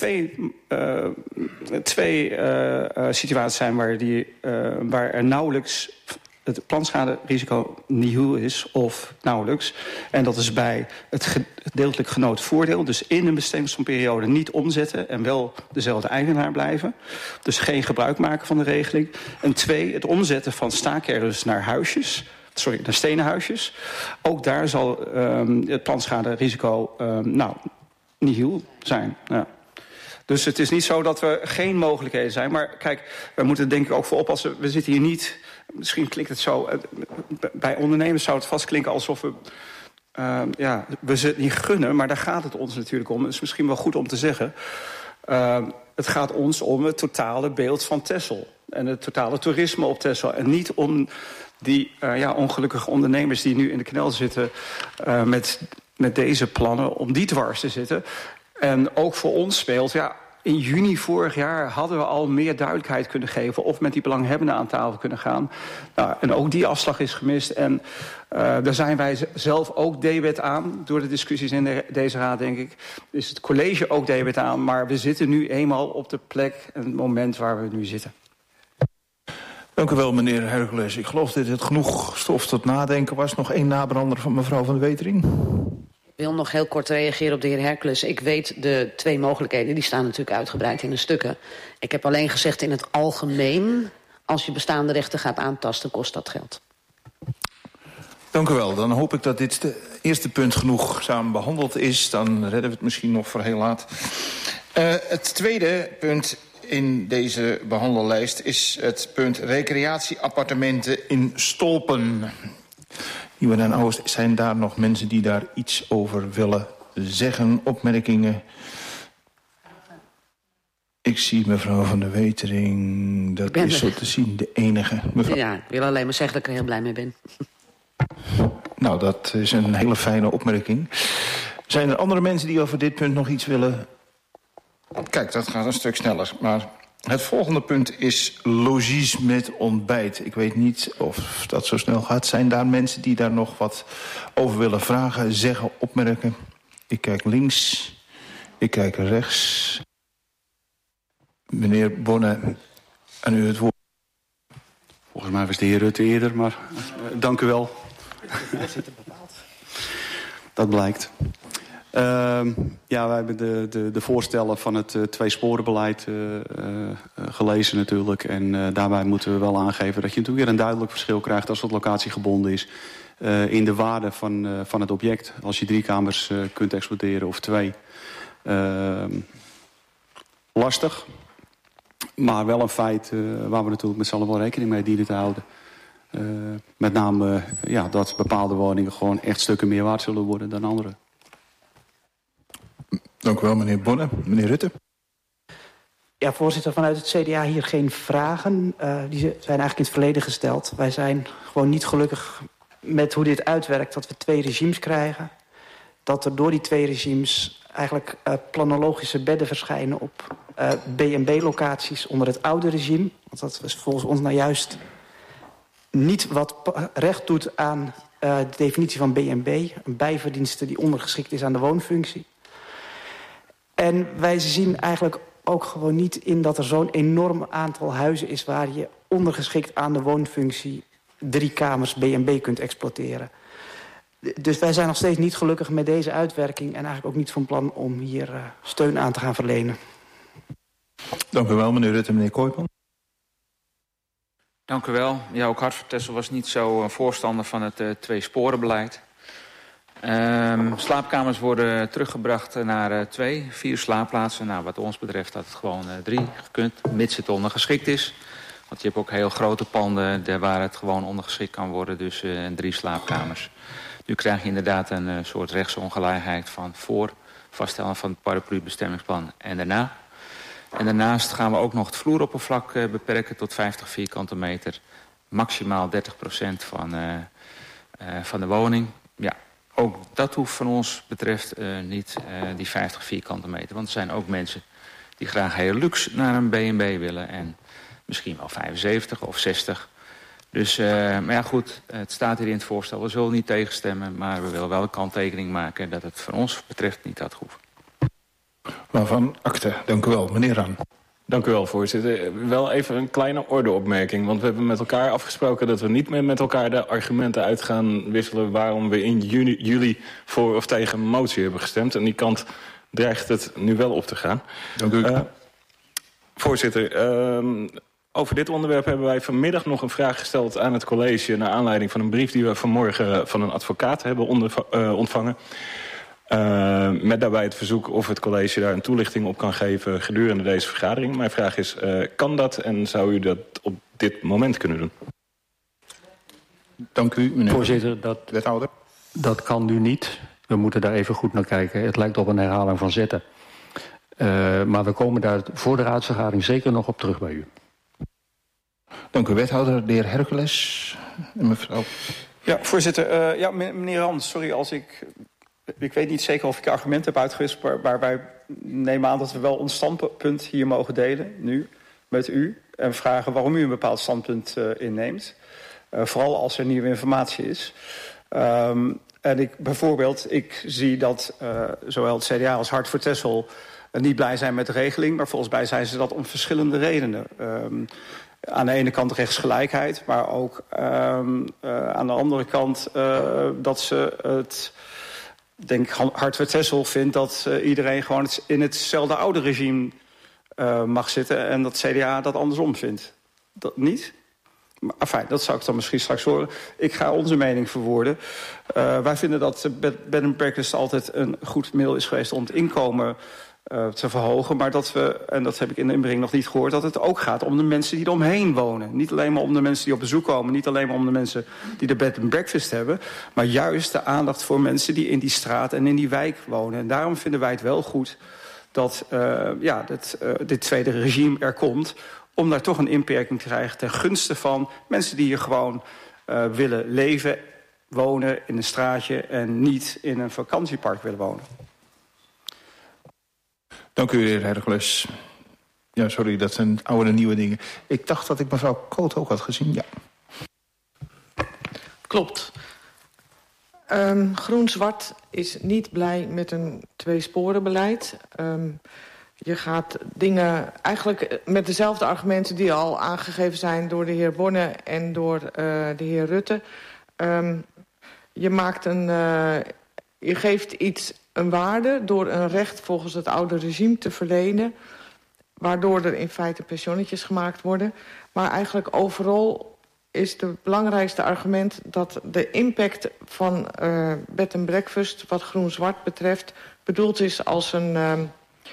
twee situaties zijn waar er nauwelijks het planschaderisico nihil is of nauwelijks. En dat is bij het gedeeltelijk genoot voordeel. Dus in een bestemmingsperiode niet omzetten en wel dezelfde eigenaar blijven. Dus geen gebruik maken van de regeling. En 2, het omzetten van staakervens naar naar stenen huisjes. Ook daar zal het planschaderisico nihil zijn. Ja. Dus het is niet zo dat er geen mogelijkheden zijn. Maar kijk, we moeten denk ik ook voor oppassen. We zitten hier niet. Misschien klinkt het zo. Bij ondernemers zou het vast klinken alsof we ze niet gunnen. Maar daar gaat het ons natuurlijk om. Het is misschien wel goed om te zeggen. Het gaat ons om het totale beeld van Texel. En het totale toerisme op Texel. En niet om die ongelukkige ondernemers die nu in de knel zitten met deze plannen, om die dwars te zitten. En ook voor ons speelt, in juni vorig jaar hadden we al meer duidelijkheid kunnen geven of met die belanghebbenden aan tafel kunnen gaan. Nou, en ook die afslag is gemist. En daar zijn wij zelf ook debet aan, door de discussies in deze raad, denk ik. Is het college ook debet aan, maar we zitten nu eenmaal op de plek en het moment waar we nu zitten. Dank u wel, meneer Hercules. Ik geloof dat het genoeg stof tot nadenken was. Nog één nabrander van mevrouw Van der Wetering. Ik wil nog heel kort reageren op de heer Hercules. Ik weet de 2 mogelijkheden, die staan natuurlijk uitgebreid in de stukken. Ik heb alleen gezegd in het algemeen, als je bestaande rechten gaat aantasten, kost dat geld. Dank u wel. Dan hoop ik dat dit eerste punt genoeg samen behandeld is. Dan redden we het misschien nog voor heel laat. Het tweede punt in deze behandellijst is het punt recreatieappartementen in Stolpen. Nieuwe Den Oost, zijn daar nog mensen die daar iets over willen zeggen, opmerkingen? Ik zie mevrouw Van der Wetering, dat is zo te zien de enige. Mevrouw... Ja, ik wil alleen maar zeggen dat ik er heel blij mee ben. Nou, dat is een hele fijne opmerking. Zijn er andere mensen die over dit punt nog iets willen? Kijk, dat gaat een stuk sneller, maar het volgende punt is logies met ontbijt. Ik weet niet of dat zo snel gaat. Zijn daar mensen die daar nog wat over willen vragen, zeggen, opmerken? Ik kijk links, ik kijk rechts. Meneer Bonne, aan u het woord. Volgens mij was de heer Rutte eerder, maar dank u wel. Dat blijkt. Ja, wij hebben de voorstellen van het tweesporenbeleid gelezen natuurlijk. En daarbij moeten we wel aangeven dat je natuurlijk weer een duidelijk verschil krijgt als het locatiegebonden is. In de waarde van het object. Als je 3 kamers kunt exploiteren of 2. Lastig. Maar wel een feit waar we natuurlijk met z'n allen wel rekening mee dienen te houden. Met name dat bepaalde woningen gewoon echt stukken meer waard zullen worden dan andere. Dank u wel, meneer Bonne. Meneer Rutte. Ja, voorzitter, vanuit het CDA hier geen vragen. Die zijn eigenlijk in het verleden gesteld. Wij zijn gewoon niet gelukkig met hoe dit uitwerkt, dat we 2 regimes krijgen. Dat er door die 2 regimes eigenlijk planologische bedden verschijnen op B&B-locaties onder het oude regime. Want dat is volgens ons nou juist niet wat recht doet aan de definitie van B&B. Een bijverdienste die ondergeschikt is aan de woonfunctie. En wij zien eigenlijk ook gewoon niet in dat er zo'n enorm aantal huizen is waar je ondergeschikt aan de woonfunctie 3 kamers B&B kunt exploiteren. Dus wij zijn nog steeds niet gelukkig met deze uitwerking en eigenlijk ook niet van plan om hier steun aan te gaan verlenen. Dank u wel, meneer Rutte. Meneer Kooijman. Dank u wel. Ja, ook Hart voor Texel was niet zo voorstander van het tweesporenbeleid. Slaapkamers worden teruggebracht naar 2, 4 slaapplaatsen. Nou, wat ons betreft had het gewoon 3 gekund, mits het ondergeschikt is. Want je hebt ook heel grote panden waar het gewoon ondergeschikt kan worden. Dus 3 slaapkamers. Nu krijg je inderdaad een soort rechtsongelijkheid van voor vaststellen van het paraplu-bestemmingsplan en daarna. En daarnaast gaan we ook nog het vloeroppervlak beperken tot 50 vierkante meter. Maximaal 30% van de woning. Ja, ook dat hoeft van ons betreft niet die 50 vierkante meter. Want er zijn ook mensen die graag heel luxe naar een B&B willen. En misschien wel 75 of 60. Dus, maar ja goed, het staat hier in het voorstel. We zullen niet tegenstemmen, maar we willen wel een kanttekening maken dat het van ons betreft niet had hoeven. Waarvan akte. Dank u wel. Meneer Raan. Dank u wel, voorzitter. Wel even een kleine ordeopmerking. Want we hebben met elkaar afgesproken dat we niet meer met elkaar de argumenten uit gaan wisselen waarom we in juli voor of tegen een motie hebben gestemd. En die kant dreigt het nu wel op te gaan. Dank u. Voorzitter, over dit onderwerp hebben wij vanmiddag nog een vraag gesteld aan het college naar aanleiding van een brief die we vanmorgen van een advocaat hebben ontvangen. Met daarbij het verzoek of het college daar een toelichting op kan geven gedurende deze vergadering. Mijn vraag is, kan dat en zou u dat op dit moment kunnen doen? Dank u, meneer. Voorzitter, wethouder. Dat kan nu niet. We moeten daar even goed naar kijken. Het lijkt op een herhaling van zetten. Maar we komen daar voor de raadsvergadering zeker nog op terug bij u. Dank u, wethouder. De heer Hercules. En mevrouw. Ja, voorzitter. Meneer Rans, sorry als ik weet niet zeker of ik argumenten heb uitgewisseld, maar wij nemen aan dat we wel ons standpunt hier mogen delen, nu, met u. En vragen waarom u een bepaald standpunt inneemt. Vooral als er nieuwe informatie is. En ik zie dat zowel het CDA als Hart voor Texel niet blij zijn met de regeling, maar volgens mij zijn ze dat om verschillende redenen. Aan de ene kant rechtsgelijkheid, maar ook aan de andere kant dat ze het, denk Hart voor Texel vindt dat iedereen gewoon in hetzelfde oude regime mag zitten en dat CDA dat andersom vindt. Dat niet? Maar enfin, dat zou ik dan misschien straks horen. Ik ga onze mening verwoorden. Wij vinden dat bed and breakfast altijd een goed middel is geweest om het inkomen te verhogen. Maar dat we, en dat heb ik in de inbreng nog niet gehoord, dat het ook gaat om de mensen die eromheen wonen. Niet alleen maar om de mensen die op bezoek komen. Niet alleen maar om de mensen die de bed and breakfast hebben. Maar juist de aandacht voor mensen die in die straat en in die wijk wonen. En daarom vinden wij het wel goed dat dit tweede regime er komt, om daar toch een inperking te krijgen ten gunste van mensen die hier gewoon willen leven, wonen in een straatje en niet in een vakantiepark willen wonen. Dank u, heer Hercules. Ja, sorry, dat zijn oude en nieuwe dingen. Ik dacht dat ik mevrouw Koot ook had gezien, ja. Klopt. Groen-Zwart is niet blij met een tweesporenbeleid. Je gaat dingen eigenlijk met dezelfde argumenten die al aangegeven zijn door de heer Bonne en door de heer Rutte. Je geeft iets een waarde door een recht volgens het oude regime te verlenen, waardoor er in feite pensionnetjes gemaakt worden. Maar eigenlijk overal is het belangrijkste argument dat de impact van bed and breakfast, wat groen-zwart betreft, bedoeld is als een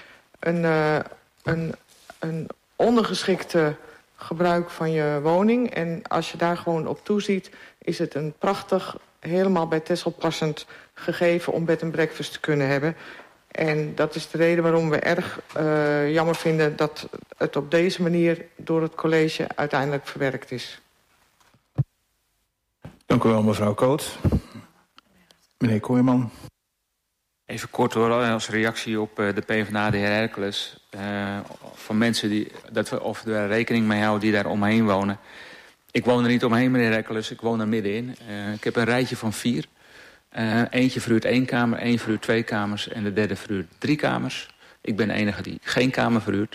ondergeschikte gebruik van je woning. En als je daar gewoon op toeziet, is het een prachtig, helemaal bij Texel passend gegeven om bed and breakfast te kunnen hebben. En dat is de reden waarom we erg jammer vinden dat het op deze manier door het college uiteindelijk verwerkt is. Dank u wel, mevrouw Koot. Meneer Kooijman. Even kort hoor, als reactie op de PvdA, de heer Hercules. Van mensen die of er rekening mee houden die daar omheen wonen. Ik woon er niet omheen, meneer Hercules, ik woon er middenin. Ik heb een rijtje van 4. Eentje verhuurt 1 kamer, 1 verhuurt 2 kamers en de derde verhuurt 3 kamers. Ik ben de enige die geen kamer verhuurt.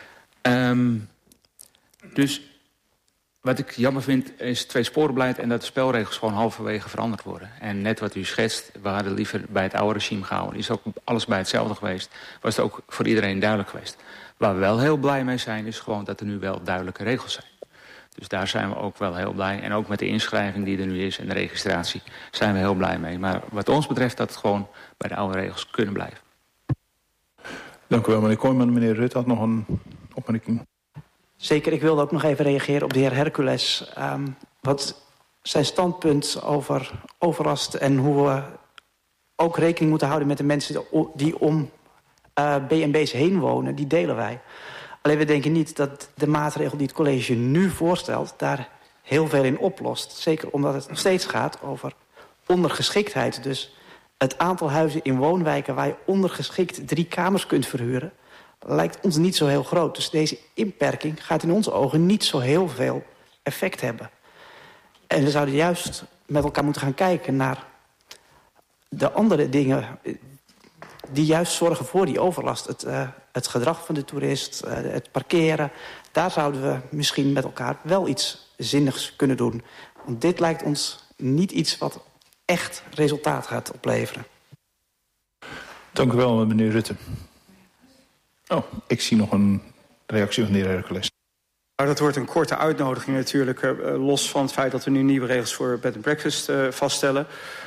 Dus wat ik jammer vind is het tweesporenbeleid en dat de spelregels gewoon halverwege veranderd worden. En net wat u schetst, we hadden liever bij het oude regime gehouden. Is ook alles bij hetzelfde geweest. Was het ook voor iedereen duidelijk geweest. Waar we wel heel blij mee zijn is gewoon dat er nu wel duidelijke regels zijn. Dus daar zijn we ook wel heel blij. En ook met de inschrijving die er nu is en de registratie zijn we heel blij mee. Maar wat ons betreft dat het gewoon bij de oude regels kunnen blijven. Dank u wel, meneer Kooijman. Meneer Rutte had nog een opmerking. Zeker, ik wilde ook nog even reageren op de heer Hercules. Wat zijn standpunt over overlast en hoe we ook rekening moeten houden met de mensen die om B&B's heen wonen, die delen wij. Alleen we denken niet dat de maatregel die het college nu voorstelt daar heel veel in oplost. Zeker omdat het nog steeds gaat over ondergeschiktheid. Dus het aantal huizen in woonwijken waar je ondergeschikt 3 kamers kunt verhuren, lijkt ons niet zo heel groot. Dus deze inperking gaat in onze ogen niet zo heel veel effect hebben. En we zouden juist met elkaar moeten gaan kijken naar de andere dingen die juist zorgen voor die overlast. Het gedrag van de toerist, het parkeren. Daar zouden we misschien met elkaar wel iets zinnigs kunnen doen. Want dit lijkt ons niet iets wat echt resultaat gaat opleveren. Dank u wel, meneer Rutte. Oh, ik zie nog een reactie van de heer Hercules. Nou, dat wordt een korte uitnodiging natuurlijk, los van het feit dat we nu nieuwe regels voor bed and breakfast vaststellen.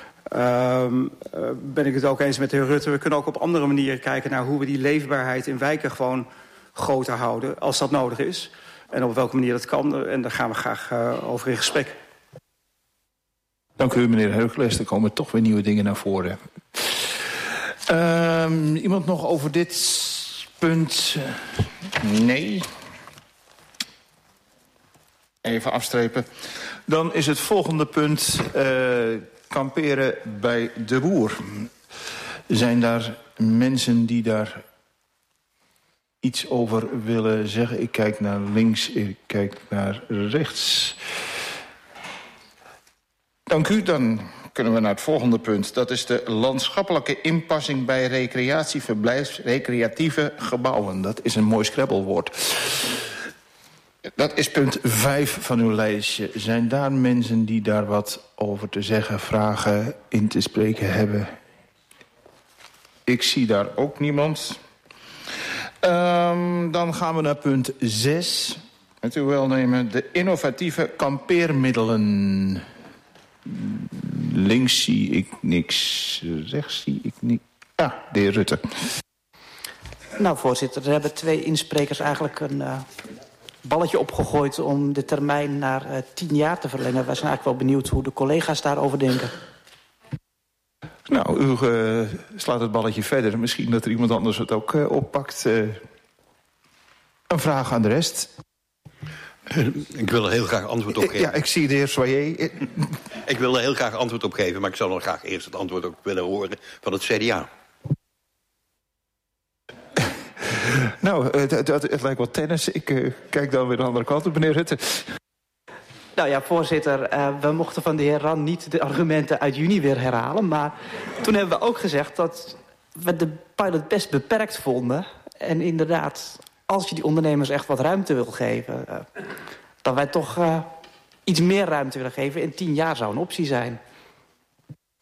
Ben ik het ook eens met de heer Rutte. We kunnen ook op andere manieren kijken naar hoe we die leefbaarheid in wijken gewoon groter houden, als dat nodig is. En op welke manier dat kan. En daar gaan we graag over in gesprek. Dank u, meneer Hercules. Er komen toch weer nieuwe dingen naar voren. Iemand nog over dit punt? Nee. Even afstrepen. Dan is het volgende punt kamperen bij de boer. Zijn daar mensen die daar iets over willen zeggen? Ik kijk naar links, ik kijk naar rechts. Dank u, dan kunnen we naar het volgende punt. Dat is de landschappelijke inpassing bij recreatieve gebouwen. Dat is een mooi scrabblewoord. Dat is punt 5 van uw lijstje. Zijn daar mensen die daar wat over te zeggen, vragen, in te spreken hebben? Ik zie daar ook niemand. Dan gaan we naar punt 6. Met uw welnemen, de innovatieve kampeermiddelen. Links zie ik niks, rechts zie ik niks. Ah, de heer Rutte. Nou, voorzitter, er hebben 2 insprekers eigenlijk een balletje opgegooid om de termijn naar 10 jaar te verlengen. Wij zijn eigenlijk wel benieuwd hoe de collega's daarover denken. Nou, u slaat het balletje verder. Misschien dat er iemand anders het ook oppakt. Een vraag aan de rest. Ik wil er heel graag antwoord op geven. Ja, ik zie de heer Soyer. Ik wil er heel graag antwoord op geven, maar ik zou nog graag eerst het antwoord ook willen horen van het CDA. Nou, het lijkt wel tennis. Ik kijk dan weer de andere kant op, meneer Rutte. Nou ja, voorzitter, we mochten van de heer Ran niet de argumenten uit juni weer herhalen. Maar toen hebben we ook gezegd dat we de pilot best beperkt vonden. En inderdaad, als je die ondernemers echt wat ruimte wil geven, dat wij toch iets meer ruimte willen geven. En 10 jaar zou een optie zijn.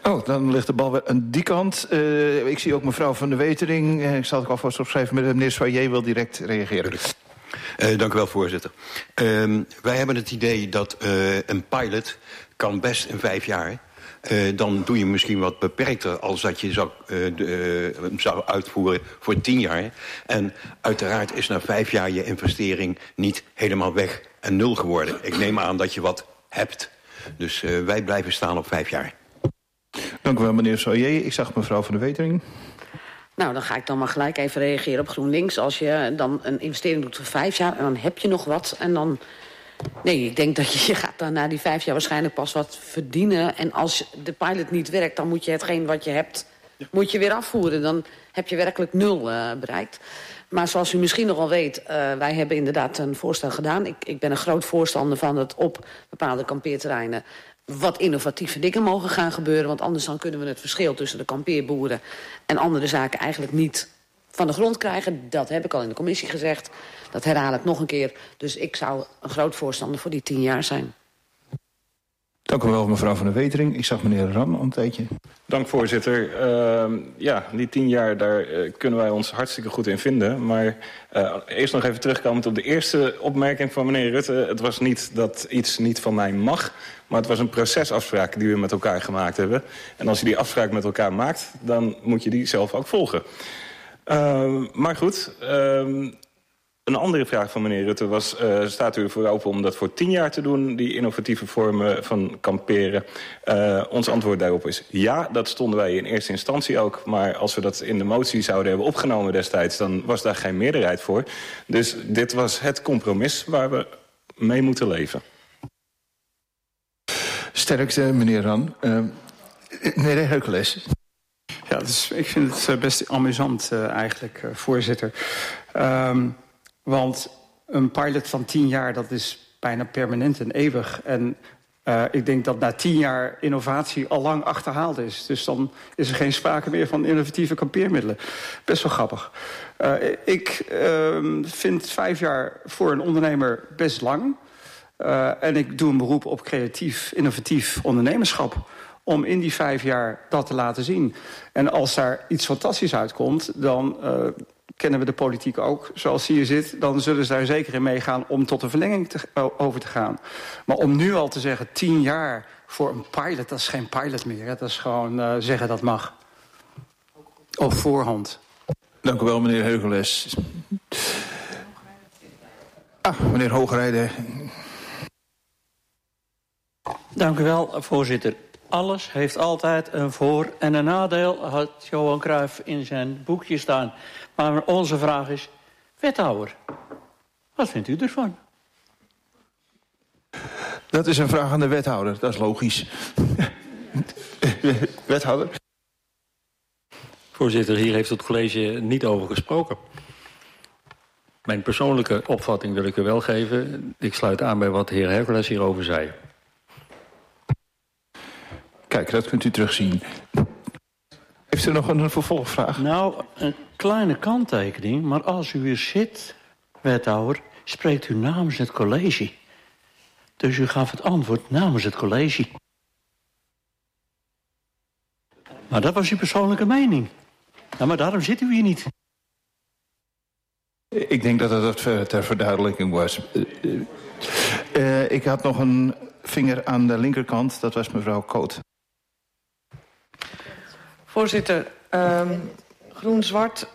Oh, dan ligt de bal weer aan die kant. Ik zie ook mevrouw Van der Wetering. Ik zal het alvast opschrijven. Meneer Soyer wil direct reageren. Dank u wel, voorzitter. Wij hebben het idee dat een pilot kan best in 5 jaar. Dan doe je misschien wat beperkter als dat je zou uitvoeren voor 10 jaar. En uiteraard is na 5 jaar je investering niet helemaal weg en 0 geworden. Ik neem aan dat je wat hebt. Dus wij blijven staan op 5 jaar. Dank u wel, meneer Soyer. Ik zag mevrouw Van der Wetering. Nou, dan ga ik dan maar gelijk even reageren op GroenLinks. Als je dan een investering doet voor 5 jaar en dan heb je nog wat. En dan... Nee, ik denk dat je gaat dan na die 5 jaar waarschijnlijk pas wat verdienen. En als de pilot niet werkt, dan moet je hetgeen wat je hebt... moet je weer afvoeren. Dan heb je werkelijk 0 bereikt. Maar zoals u misschien nogal weet, wij hebben inderdaad een voorstel gedaan. Ik ben een groot voorstander van het op bepaalde kampeerterreinen... wat innovatieve dingen mogen gaan gebeuren. Want anders dan kunnen we het verschil tussen de kampeerboeren... en andere zaken eigenlijk niet van de grond krijgen. Dat heb ik al in de commissie gezegd. Dat herhaal ik nog een keer. Dus ik zou een groot voorstander voor die 10 jaar zijn. Dank u wel, mevrouw Van der Wetering. Ik zag meneer Ram een tijdje. Dank, voorzitter. Die 10 jaar, daar kunnen wij ons hartstikke goed in vinden. Maar eerst nog even terugkomend op de eerste opmerking van meneer Rutte. Het was niet dat iets niet van mij mag, maar het was een procesafspraak die we met elkaar gemaakt hebben. En als je die afspraak met elkaar maakt, dan moet je die zelf ook volgen. Maar goed... Een andere vraag van meneer Rutte was... staat u ervoor open om dat voor 10 jaar te doen... die innovatieve vormen van kamperen? Ons antwoord daarop is ja, dat stonden wij in eerste instantie ook. Maar als we dat in de motie zouden hebben opgenomen destijds... dan was daar geen meerderheid voor. Dus dit was het compromis waar we mee moeten leven. Sterkte, meneer Ran. Meneer Hercules. Ja, dus ik vind het best amusant eigenlijk, voorzitter. Want een pilot van 10 jaar, dat is bijna permanent en eeuwig. En ik denk dat na 10 jaar innovatie al lang achterhaald is. Dus dan is er geen sprake meer van innovatieve kampeermiddelen. Best wel grappig. Ik vind 5 jaar voor een ondernemer best lang. En ik doe een beroep op creatief, innovatief ondernemerschap... om in die 5 jaar dat te laten zien. En als daar iets fantastisch uitkomt, dan... kennen we de politiek ook, zoals hier zit... dan zullen ze daar zeker in meegaan om tot een verlenging over te gaan. Maar om nu al te zeggen 10 jaar voor een pilot... dat is geen pilot meer, hè? Dat is gewoon zeggen dat mag. Op voorhand. Dank u wel, meneer Heugeles. Meneer Hoogrijden. Dank u wel, voorzitter. Alles heeft altijd een voor- en een nadeel, had Johan Cruijff in zijn boekje staan. Maar onze vraag is, wethouder, wat vindt u ervan? Dat is een vraag aan de wethouder, dat is logisch. Wethouder? Voorzitter, hier heeft het college niet over gesproken. Mijn persoonlijke opvatting wil ik u wel geven. Ik sluit aan bij wat de heer Hercules hierover zei. Kijk, dat kunt u terugzien. Heeft u nog een vervolgvraag? Nou, een kleine kanttekening, maar als u hier zit, wethouder, spreekt u namens het college. Dus u gaf het antwoord namens het college. Maar dat was uw persoonlijke mening. Ja, maar daarom zit u hier niet. Ik denk dat het ter verduidelijking was. Ik had nog een vinger aan de linkerkant, dat was mevrouw Koot. Voorzitter, Groen-Zwart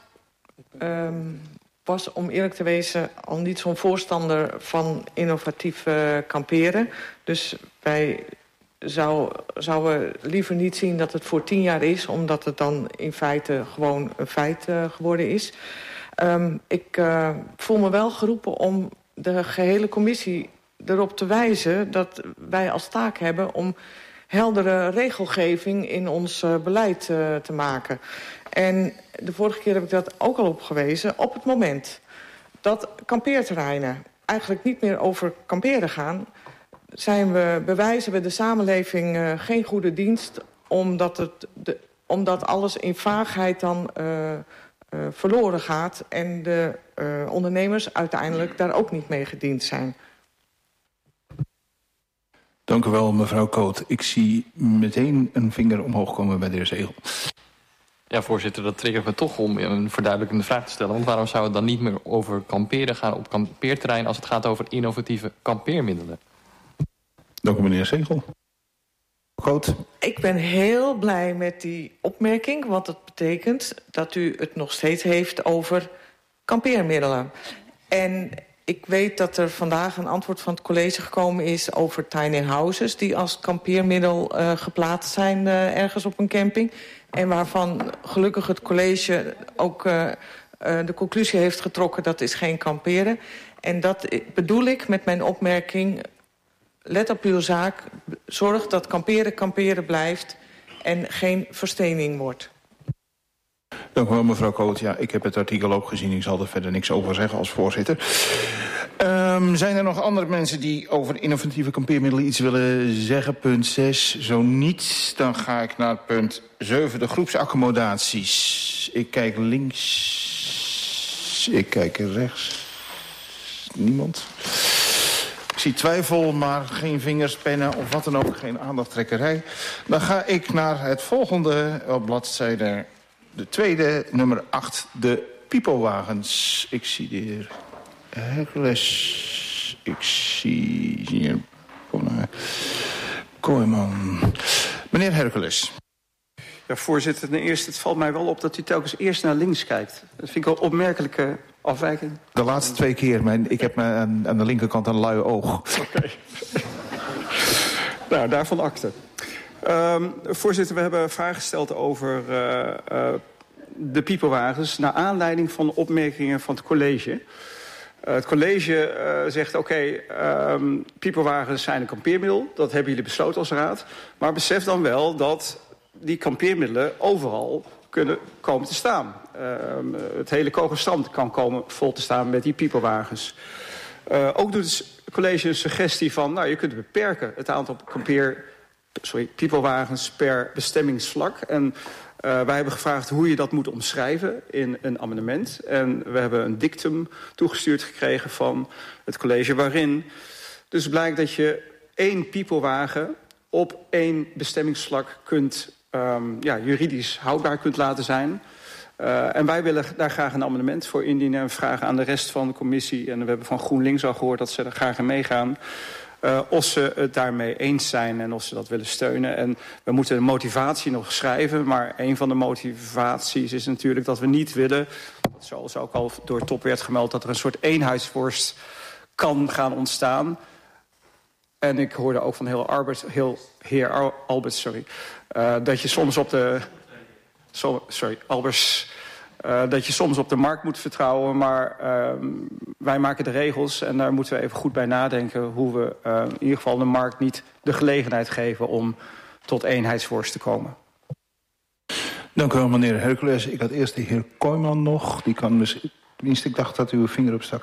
was, om eerlijk te wezen, al niet zo'n voorstander van innovatief kamperen. Dus wij zouden liever niet zien dat het voor 10 jaar is, omdat het dan in feite gewoon een feit geworden is. Ik voel me wel geroepen om de gehele commissie erop te wijzen dat wij als taak hebben om heldere regelgeving in ons beleid te maken. En de vorige keer heb ik dat ook al op gewezen. Op het moment dat kampeerterreinen eigenlijk niet meer over kamperen gaan, bewijzen we de samenleving geen goede dienst, omdat alles in vaagheid dan verloren gaat en de ondernemers uiteindelijk daar ook niet mee gediend zijn. Dank u wel, mevrouw Koot. Ik zie meteen een vinger omhoog komen bij de heer Zegel. Ja, voorzitter, dat triggert me toch om een verduidelijkende vraag te stellen. Want waarom zou het dan niet meer over kamperen gaan op kampeerterrein als het gaat over innovatieve kampeermiddelen? Dank u, meneer Zegel. Koot. Ik ben heel blij met die opmerking, want het betekent dat u het nog steeds heeft over kampeermiddelen. En ik weet dat er vandaag een antwoord van het college gekomen is over tiny houses die als kampeermiddel geplaatst zijn ergens op een camping. En waarvan gelukkig het college ook de conclusie heeft getrokken dat is geen kamperen. En dat bedoel ik met mijn opmerking. Let op uw zaak. Zorg dat kamperen blijft en geen verstening wordt. Dank u wel, mevrouw Koot. Ja, ik heb het artikel ook gezien. Ik zal er verder niks over zeggen als voorzitter. Zijn er nog andere mensen die over innovatieve kampeermiddelen iets willen zeggen? Punt 6. Zo niet, dan ga ik naar punt 7, de groepsaccommodaties. Ik kijk links. Ik kijk rechts. Niemand. Ik zie twijfel, maar geen vingers, pennen of wat dan ook. Geen aandachttrekkerij. Dan ga ik naar het volgende op bladzijde. De tweede, nummer 8, de pipowagens. Ik zie de heer Hercules. Ik zie hier Kooijman. Meneer Hercules. Ja, voorzitter, ten eerste, het valt mij wel op dat u telkens eerst naar links kijkt. Dat vind ik wel een opmerkelijke afwijking. De laatste 2 keer. Ik heb aan de linkerkant een lui oog. Oké. Nou, daarvan akte. Voorzitter, we hebben een vraag gesteld over de pipowagens naar aanleiding van de opmerkingen van het college. Het college zegt, pipowagens zijn een kampeermiddel. Dat hebben jullie besloten als raad. Maar besef dan wel dat die kampeermiddelen overal kunnen komen te staan. Het hele Kogerstrand kan komen vol te staan met die pipowagens. Ook doet het college een suggestie van, je kunt beperken het aantal pipowagens per bestemmingsvlak. En wij hebben gevraagd hoe je dat moet omschrijven in een amendement. En we hebben een dictum toegestuurd gekregen van het college waarin dus blijkt dat je 1 pipowagen op 1 bestemmingsvlak kunt juridisch houdbaar kunt laten zijn. En wij willen daar graag een amendement voor indienen en vragen aan de rest van de commissie. En we hebben van GroenLinks al gehoord dat ze er graag in meegaan. Of ze het daarmee eens zijn en of ze dat willen steunen. En we moeten de motivatie nog schrijven. Maar een van de motivaties is natuurlijk dat we niet willen, zoals ook al door top werd gemeld, dat er een soort eenheidsworst kan gaan ontstaan. En ik hoorde ook van heer Alberts, dat je soms op de dat je soms op de markt moet vertrouwen, maar wij maken de regels en daar moeten we even goed bij nadenken hoe we in ieder geval de markt niet de gelegenheid geven om tot eenheidsworst te komen. Dank u wel, meneer Hercules. Ik had eerst de heer Kooijman nog. Die kan dus, tenminste, ik dacht dat u uw vinger opstak.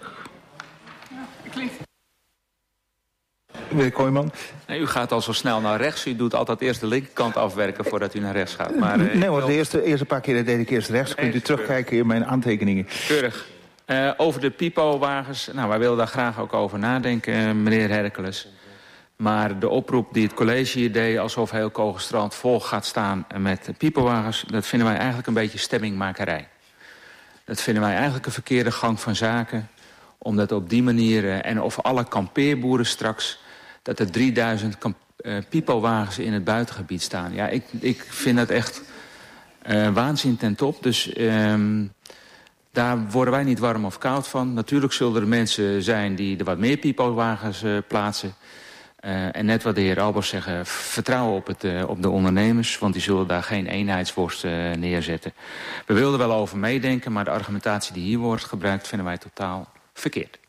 Meneer Kooijman. Nee, u gaat al zo snel naar rechts. U doet altijd eerst de linkerkant afwerken voordat u naar rechts gaat. Maar, nee hoor, de eerste paar keer deed ik eerst rechts. Kunt u terugkijken in mijn aantekeningen. Keurig. Over de pipowagens. Nou, wij willen daar graag ook over nadenken, meneer Hercules. Maar de oproep die het college hier deed, alsof heel Kogerstrand vol gaat staan met pipowagens, dat vinden wij eigenlijk een beetje stemmingmakerij. Dat vinden wij eigenlijk een verkeerde gang van zaken. Omdat op die manier, en of alle kampeerboeren straks, dat er 3000 pipowagens in het buitengebied staan. Ja, ik vind dat echt waanzin ten top. Dus daar worden wij niet warm of koud van. Natuurlijk zullen er mensen zijn die er wat meer pipowagens plaatsen. En net wat de heer Albers zegt, vertrouwen op de ondernemers, want die zullen daar geen eenheidsworst neerzetten. We wilden wel over meedenken, maar de argumentatie die hier wordt gebruikt vinden wij totaal verkeerd.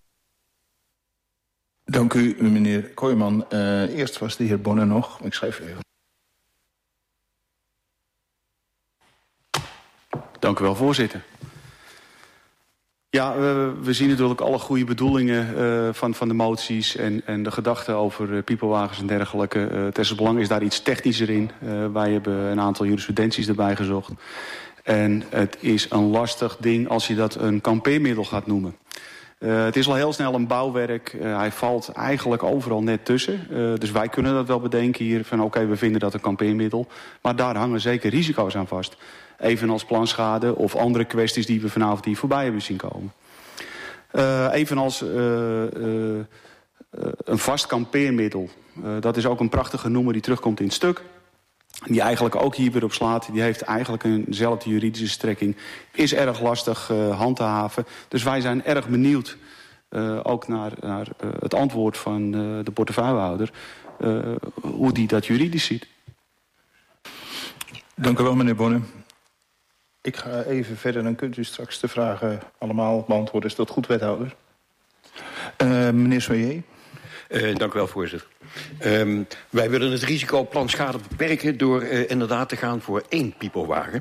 Dank u, meneer Kooijman. Eerst was de heer Bonne nog. Ik schrijf even. Dank u wel, voorzitter. Ja, we zien natuurlijk alle goede bedoelingen van de moties en de gedachten over pipowagens en dergelijke. Tesselbelang is daar iets technischer in. Wij hebben een aantal jurisprudenties erbij gezocht. En het is een lastig ding als je dat een kampeermiddel gaat noemen. Het is al heel snel een bouwwerk. Hij valt eigenlijk overal net tussen. Dus wij kunnen dat wel bedenken hier van oké, we vinden dat een kampeermiddel. Maar daar hangen zeker risico's aan vast. Evenals planschade of andere kwesties die we vanavond hier voorbij hebben zien komen. Evenals een vast kampeermiddel. Dat is ook een prachtige noemer die terugkomt in het stuk. Die eigenlijk ook hier weer op slaat. Die heeft eigenlijk eenzelfde juridische strekking. Is erg lastig handhaven. Dus wij zijn erg benieuwd ook naar het antwoord van de portefeuillehouder. Hoe die dat juridisch ziet. Dank u wel, meneer Bonne. Ik ga even verder, dan kunt u straks de vragen allemaal beantwoorden. Is dat goed, wethouder? Meneer Soyer. Dank u wel, voorzitter. Wij willen het risico planschade beperken door inderdaad te gaan voor 1 pipowagen.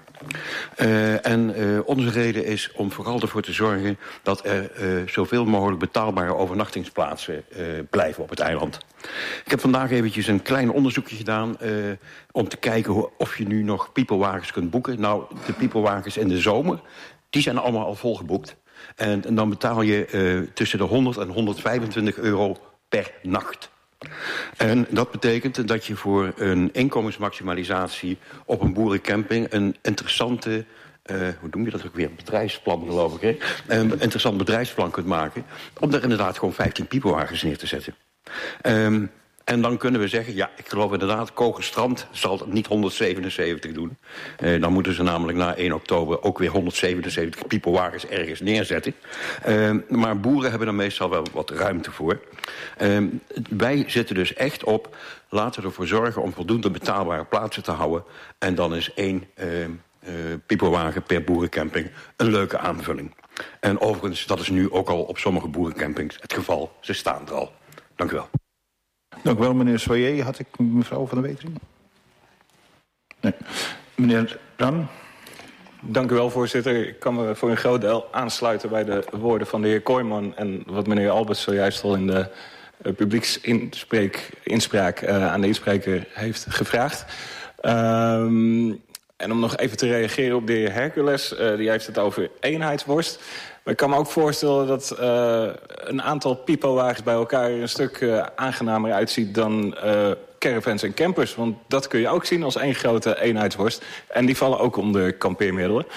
Onze reden is om vooral ervoor te zorgen dat er zoveel mogelijk betaalbare overnachtingsplaatsen blijven op het eiland. Ik heb vandaag eventjes een klein onderzoekje gedaan om te kijken of je nu nog pipowagens kunt boeken. Nou, de pipowagens in de zomer, die zijn allemaal al volgeboekt. En dan betaal je tussen de 100 en 125 euro per nacht. En dat betekent dat je voor een inkomensmaximalisatie op een boerencamping een interessante, hoe noem je dat ook weer, bedrijfsplan geloof ik, hè? Een interessant bedrijfsplan kunt maken om daar inderdaad gewoon 15 pipowagens neer te zetten. En dan kunnen we zeggen, ja, ik geloof inderdaad, Kogerstrand zal het niet 177 doen. Dan moeten ze namelijk na 1 oktober ook weer 177 pipowagens ergens neerzetten. Maar boeren hebben er meestal wel wat ruimte voor. Wij zitten dus echt op, laten we ervoor zorgen om voldoende betaalbare plaatsen te houden. En dan is 1 pipowagen per boerencamping een leuke aanvulling. En overigens, dat is nu ook al op sommige boerencampings het geval. Ze staan er al. Dank u wel. Dank u wel, meneer Soyer. Had ik mevrouw van der Wetering? Nee. Meneer Ran. Dank u wel, voorzitter. Ik kan me voor een groot deel aansluiten bij de woorden van de heer Kooijman en wat meneer Alberts zojuist al in de publieksinspraak aan de inspreker heeft gevraagd. En om nog even te reageren op de heer Hercules, die heeft het over eenheidsworst. Maar ik kan me ook voorstellen dat een aantal pipowagens bij elkaar een stuk aangenamer uitziet dan caravans en campers. Want dat kun je ook zien als één grote eenheidsworst. En die vallen ook onder kampeermiddelen.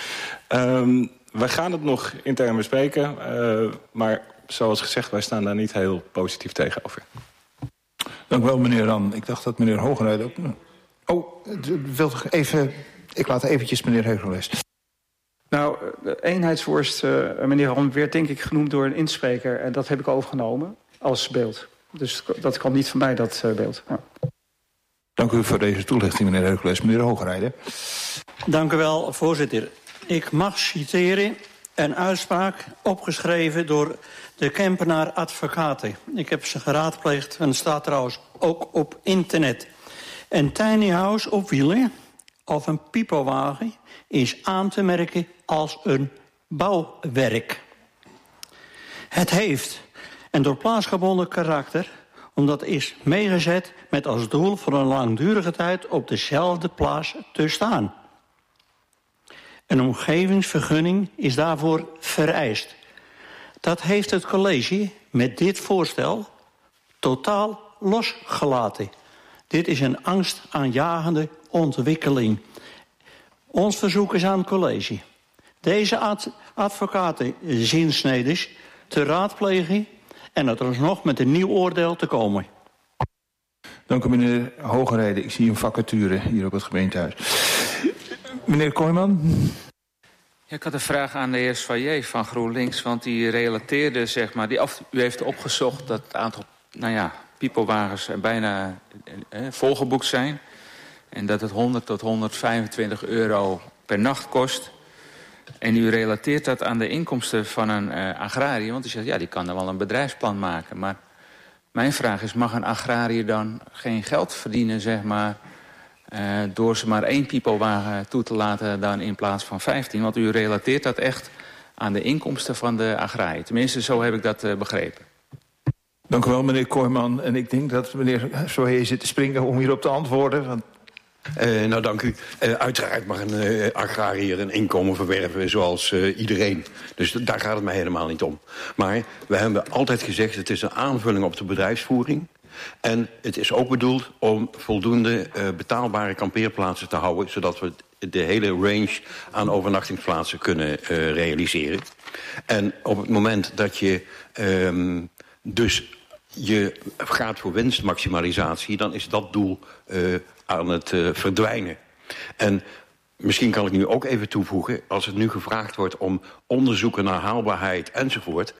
We gaan het nog intern bespreken. Maar zoals gezegd, wij staan daar niet heel positief tegenover. Dank u wel, meneer Ran. Ik dacht dat meneer Hogenrijd ook... Oh, wil even... Ik laat eventjes meneer Hercules. Nou, de eenheidsworst, meneer Ram, werd denk ik genoemd door een inspreker. En dat heb ik overgenomen als beeld. Dus dat kwam niet van mij, dat beeld. Ja. Dank u voor deze toelichting, meneer Hercules. Meneer Hogenrijden. Dank u wel, voorzitter. Ik mag citeren een uitspraak opgeschreven door de Kempenaar Advocaten. Ik heb ze geraadpleegd en het staat trouwens ook op internet. Een tiny house op wielen of een pipowagen is aan te merken als een bouwwerk. Het heeft een door plaatsgebonden karakter, omdat het is meegezet met als doel voor een langdurige tijd op dezelfde plaats te staan. Een omgevingsvergunning is daarvoor vereist. Dat heeft het college met dit voorstel totaal losgelaten. Dit is een angstaanjagende ontwikkeling. Ons verzoek is aan het college deze advocaten zinsneders te raadplegen en er alsnog met een nieuw oordeel te komen. Dank u, meneer Hogenrijden. Ik zie een vacature hier op het gemeentehuis. Meneer Kooijman. Ja, ik had een vraag aan de heer Soyer van GroenLinks, want die relateerde, zeg maar, u heeft opgezocht dat het aantal, pipowagens bijna volgeboekt zijn. En dat het 100 tot 125 euro per nacht kost. En u relateert dat aan de inkomsten van een agrariër. Want u zegt, ja, die kan dan wel een bedrijfsplan maken. Maar mijn vraag is, mag een agrariër dan geen geld verdienen, zeg maar, door ze maar 1 pipowagen toe te laten dan in plaats van 15? Want u relateert dat echt aan de inkomsten van de agrariër. Tenminste, zo heb ik dat begrepen. Dank u wel, meneer Kooijman. En ik denk dat meneer Soyer zit te springen om hierop te antwoorden. Want Nou, dank u. Uiteraard mag een agrariër een inkomen verwerven zoals iedereen. Dus daar gaat het mij helemaal niet om. Maar we hebben altijd gezegd, het is een aanvulling op de bedrijfsvoering. En het is ook bedoeld om voldoende betaalbare kampeerplaatsen te houden, zodat we de hele range aan overnachtingsplaatsen kunnen realiseren. En op het moment dat je dus je gaat voor winstmaximalisatie, dan is dat doel aan het verdwijnen. En misschien kan ik nu ook even toevoegen, als het nu gevraagd wordt om onderzoeken naar haalbaarheid enzovoort,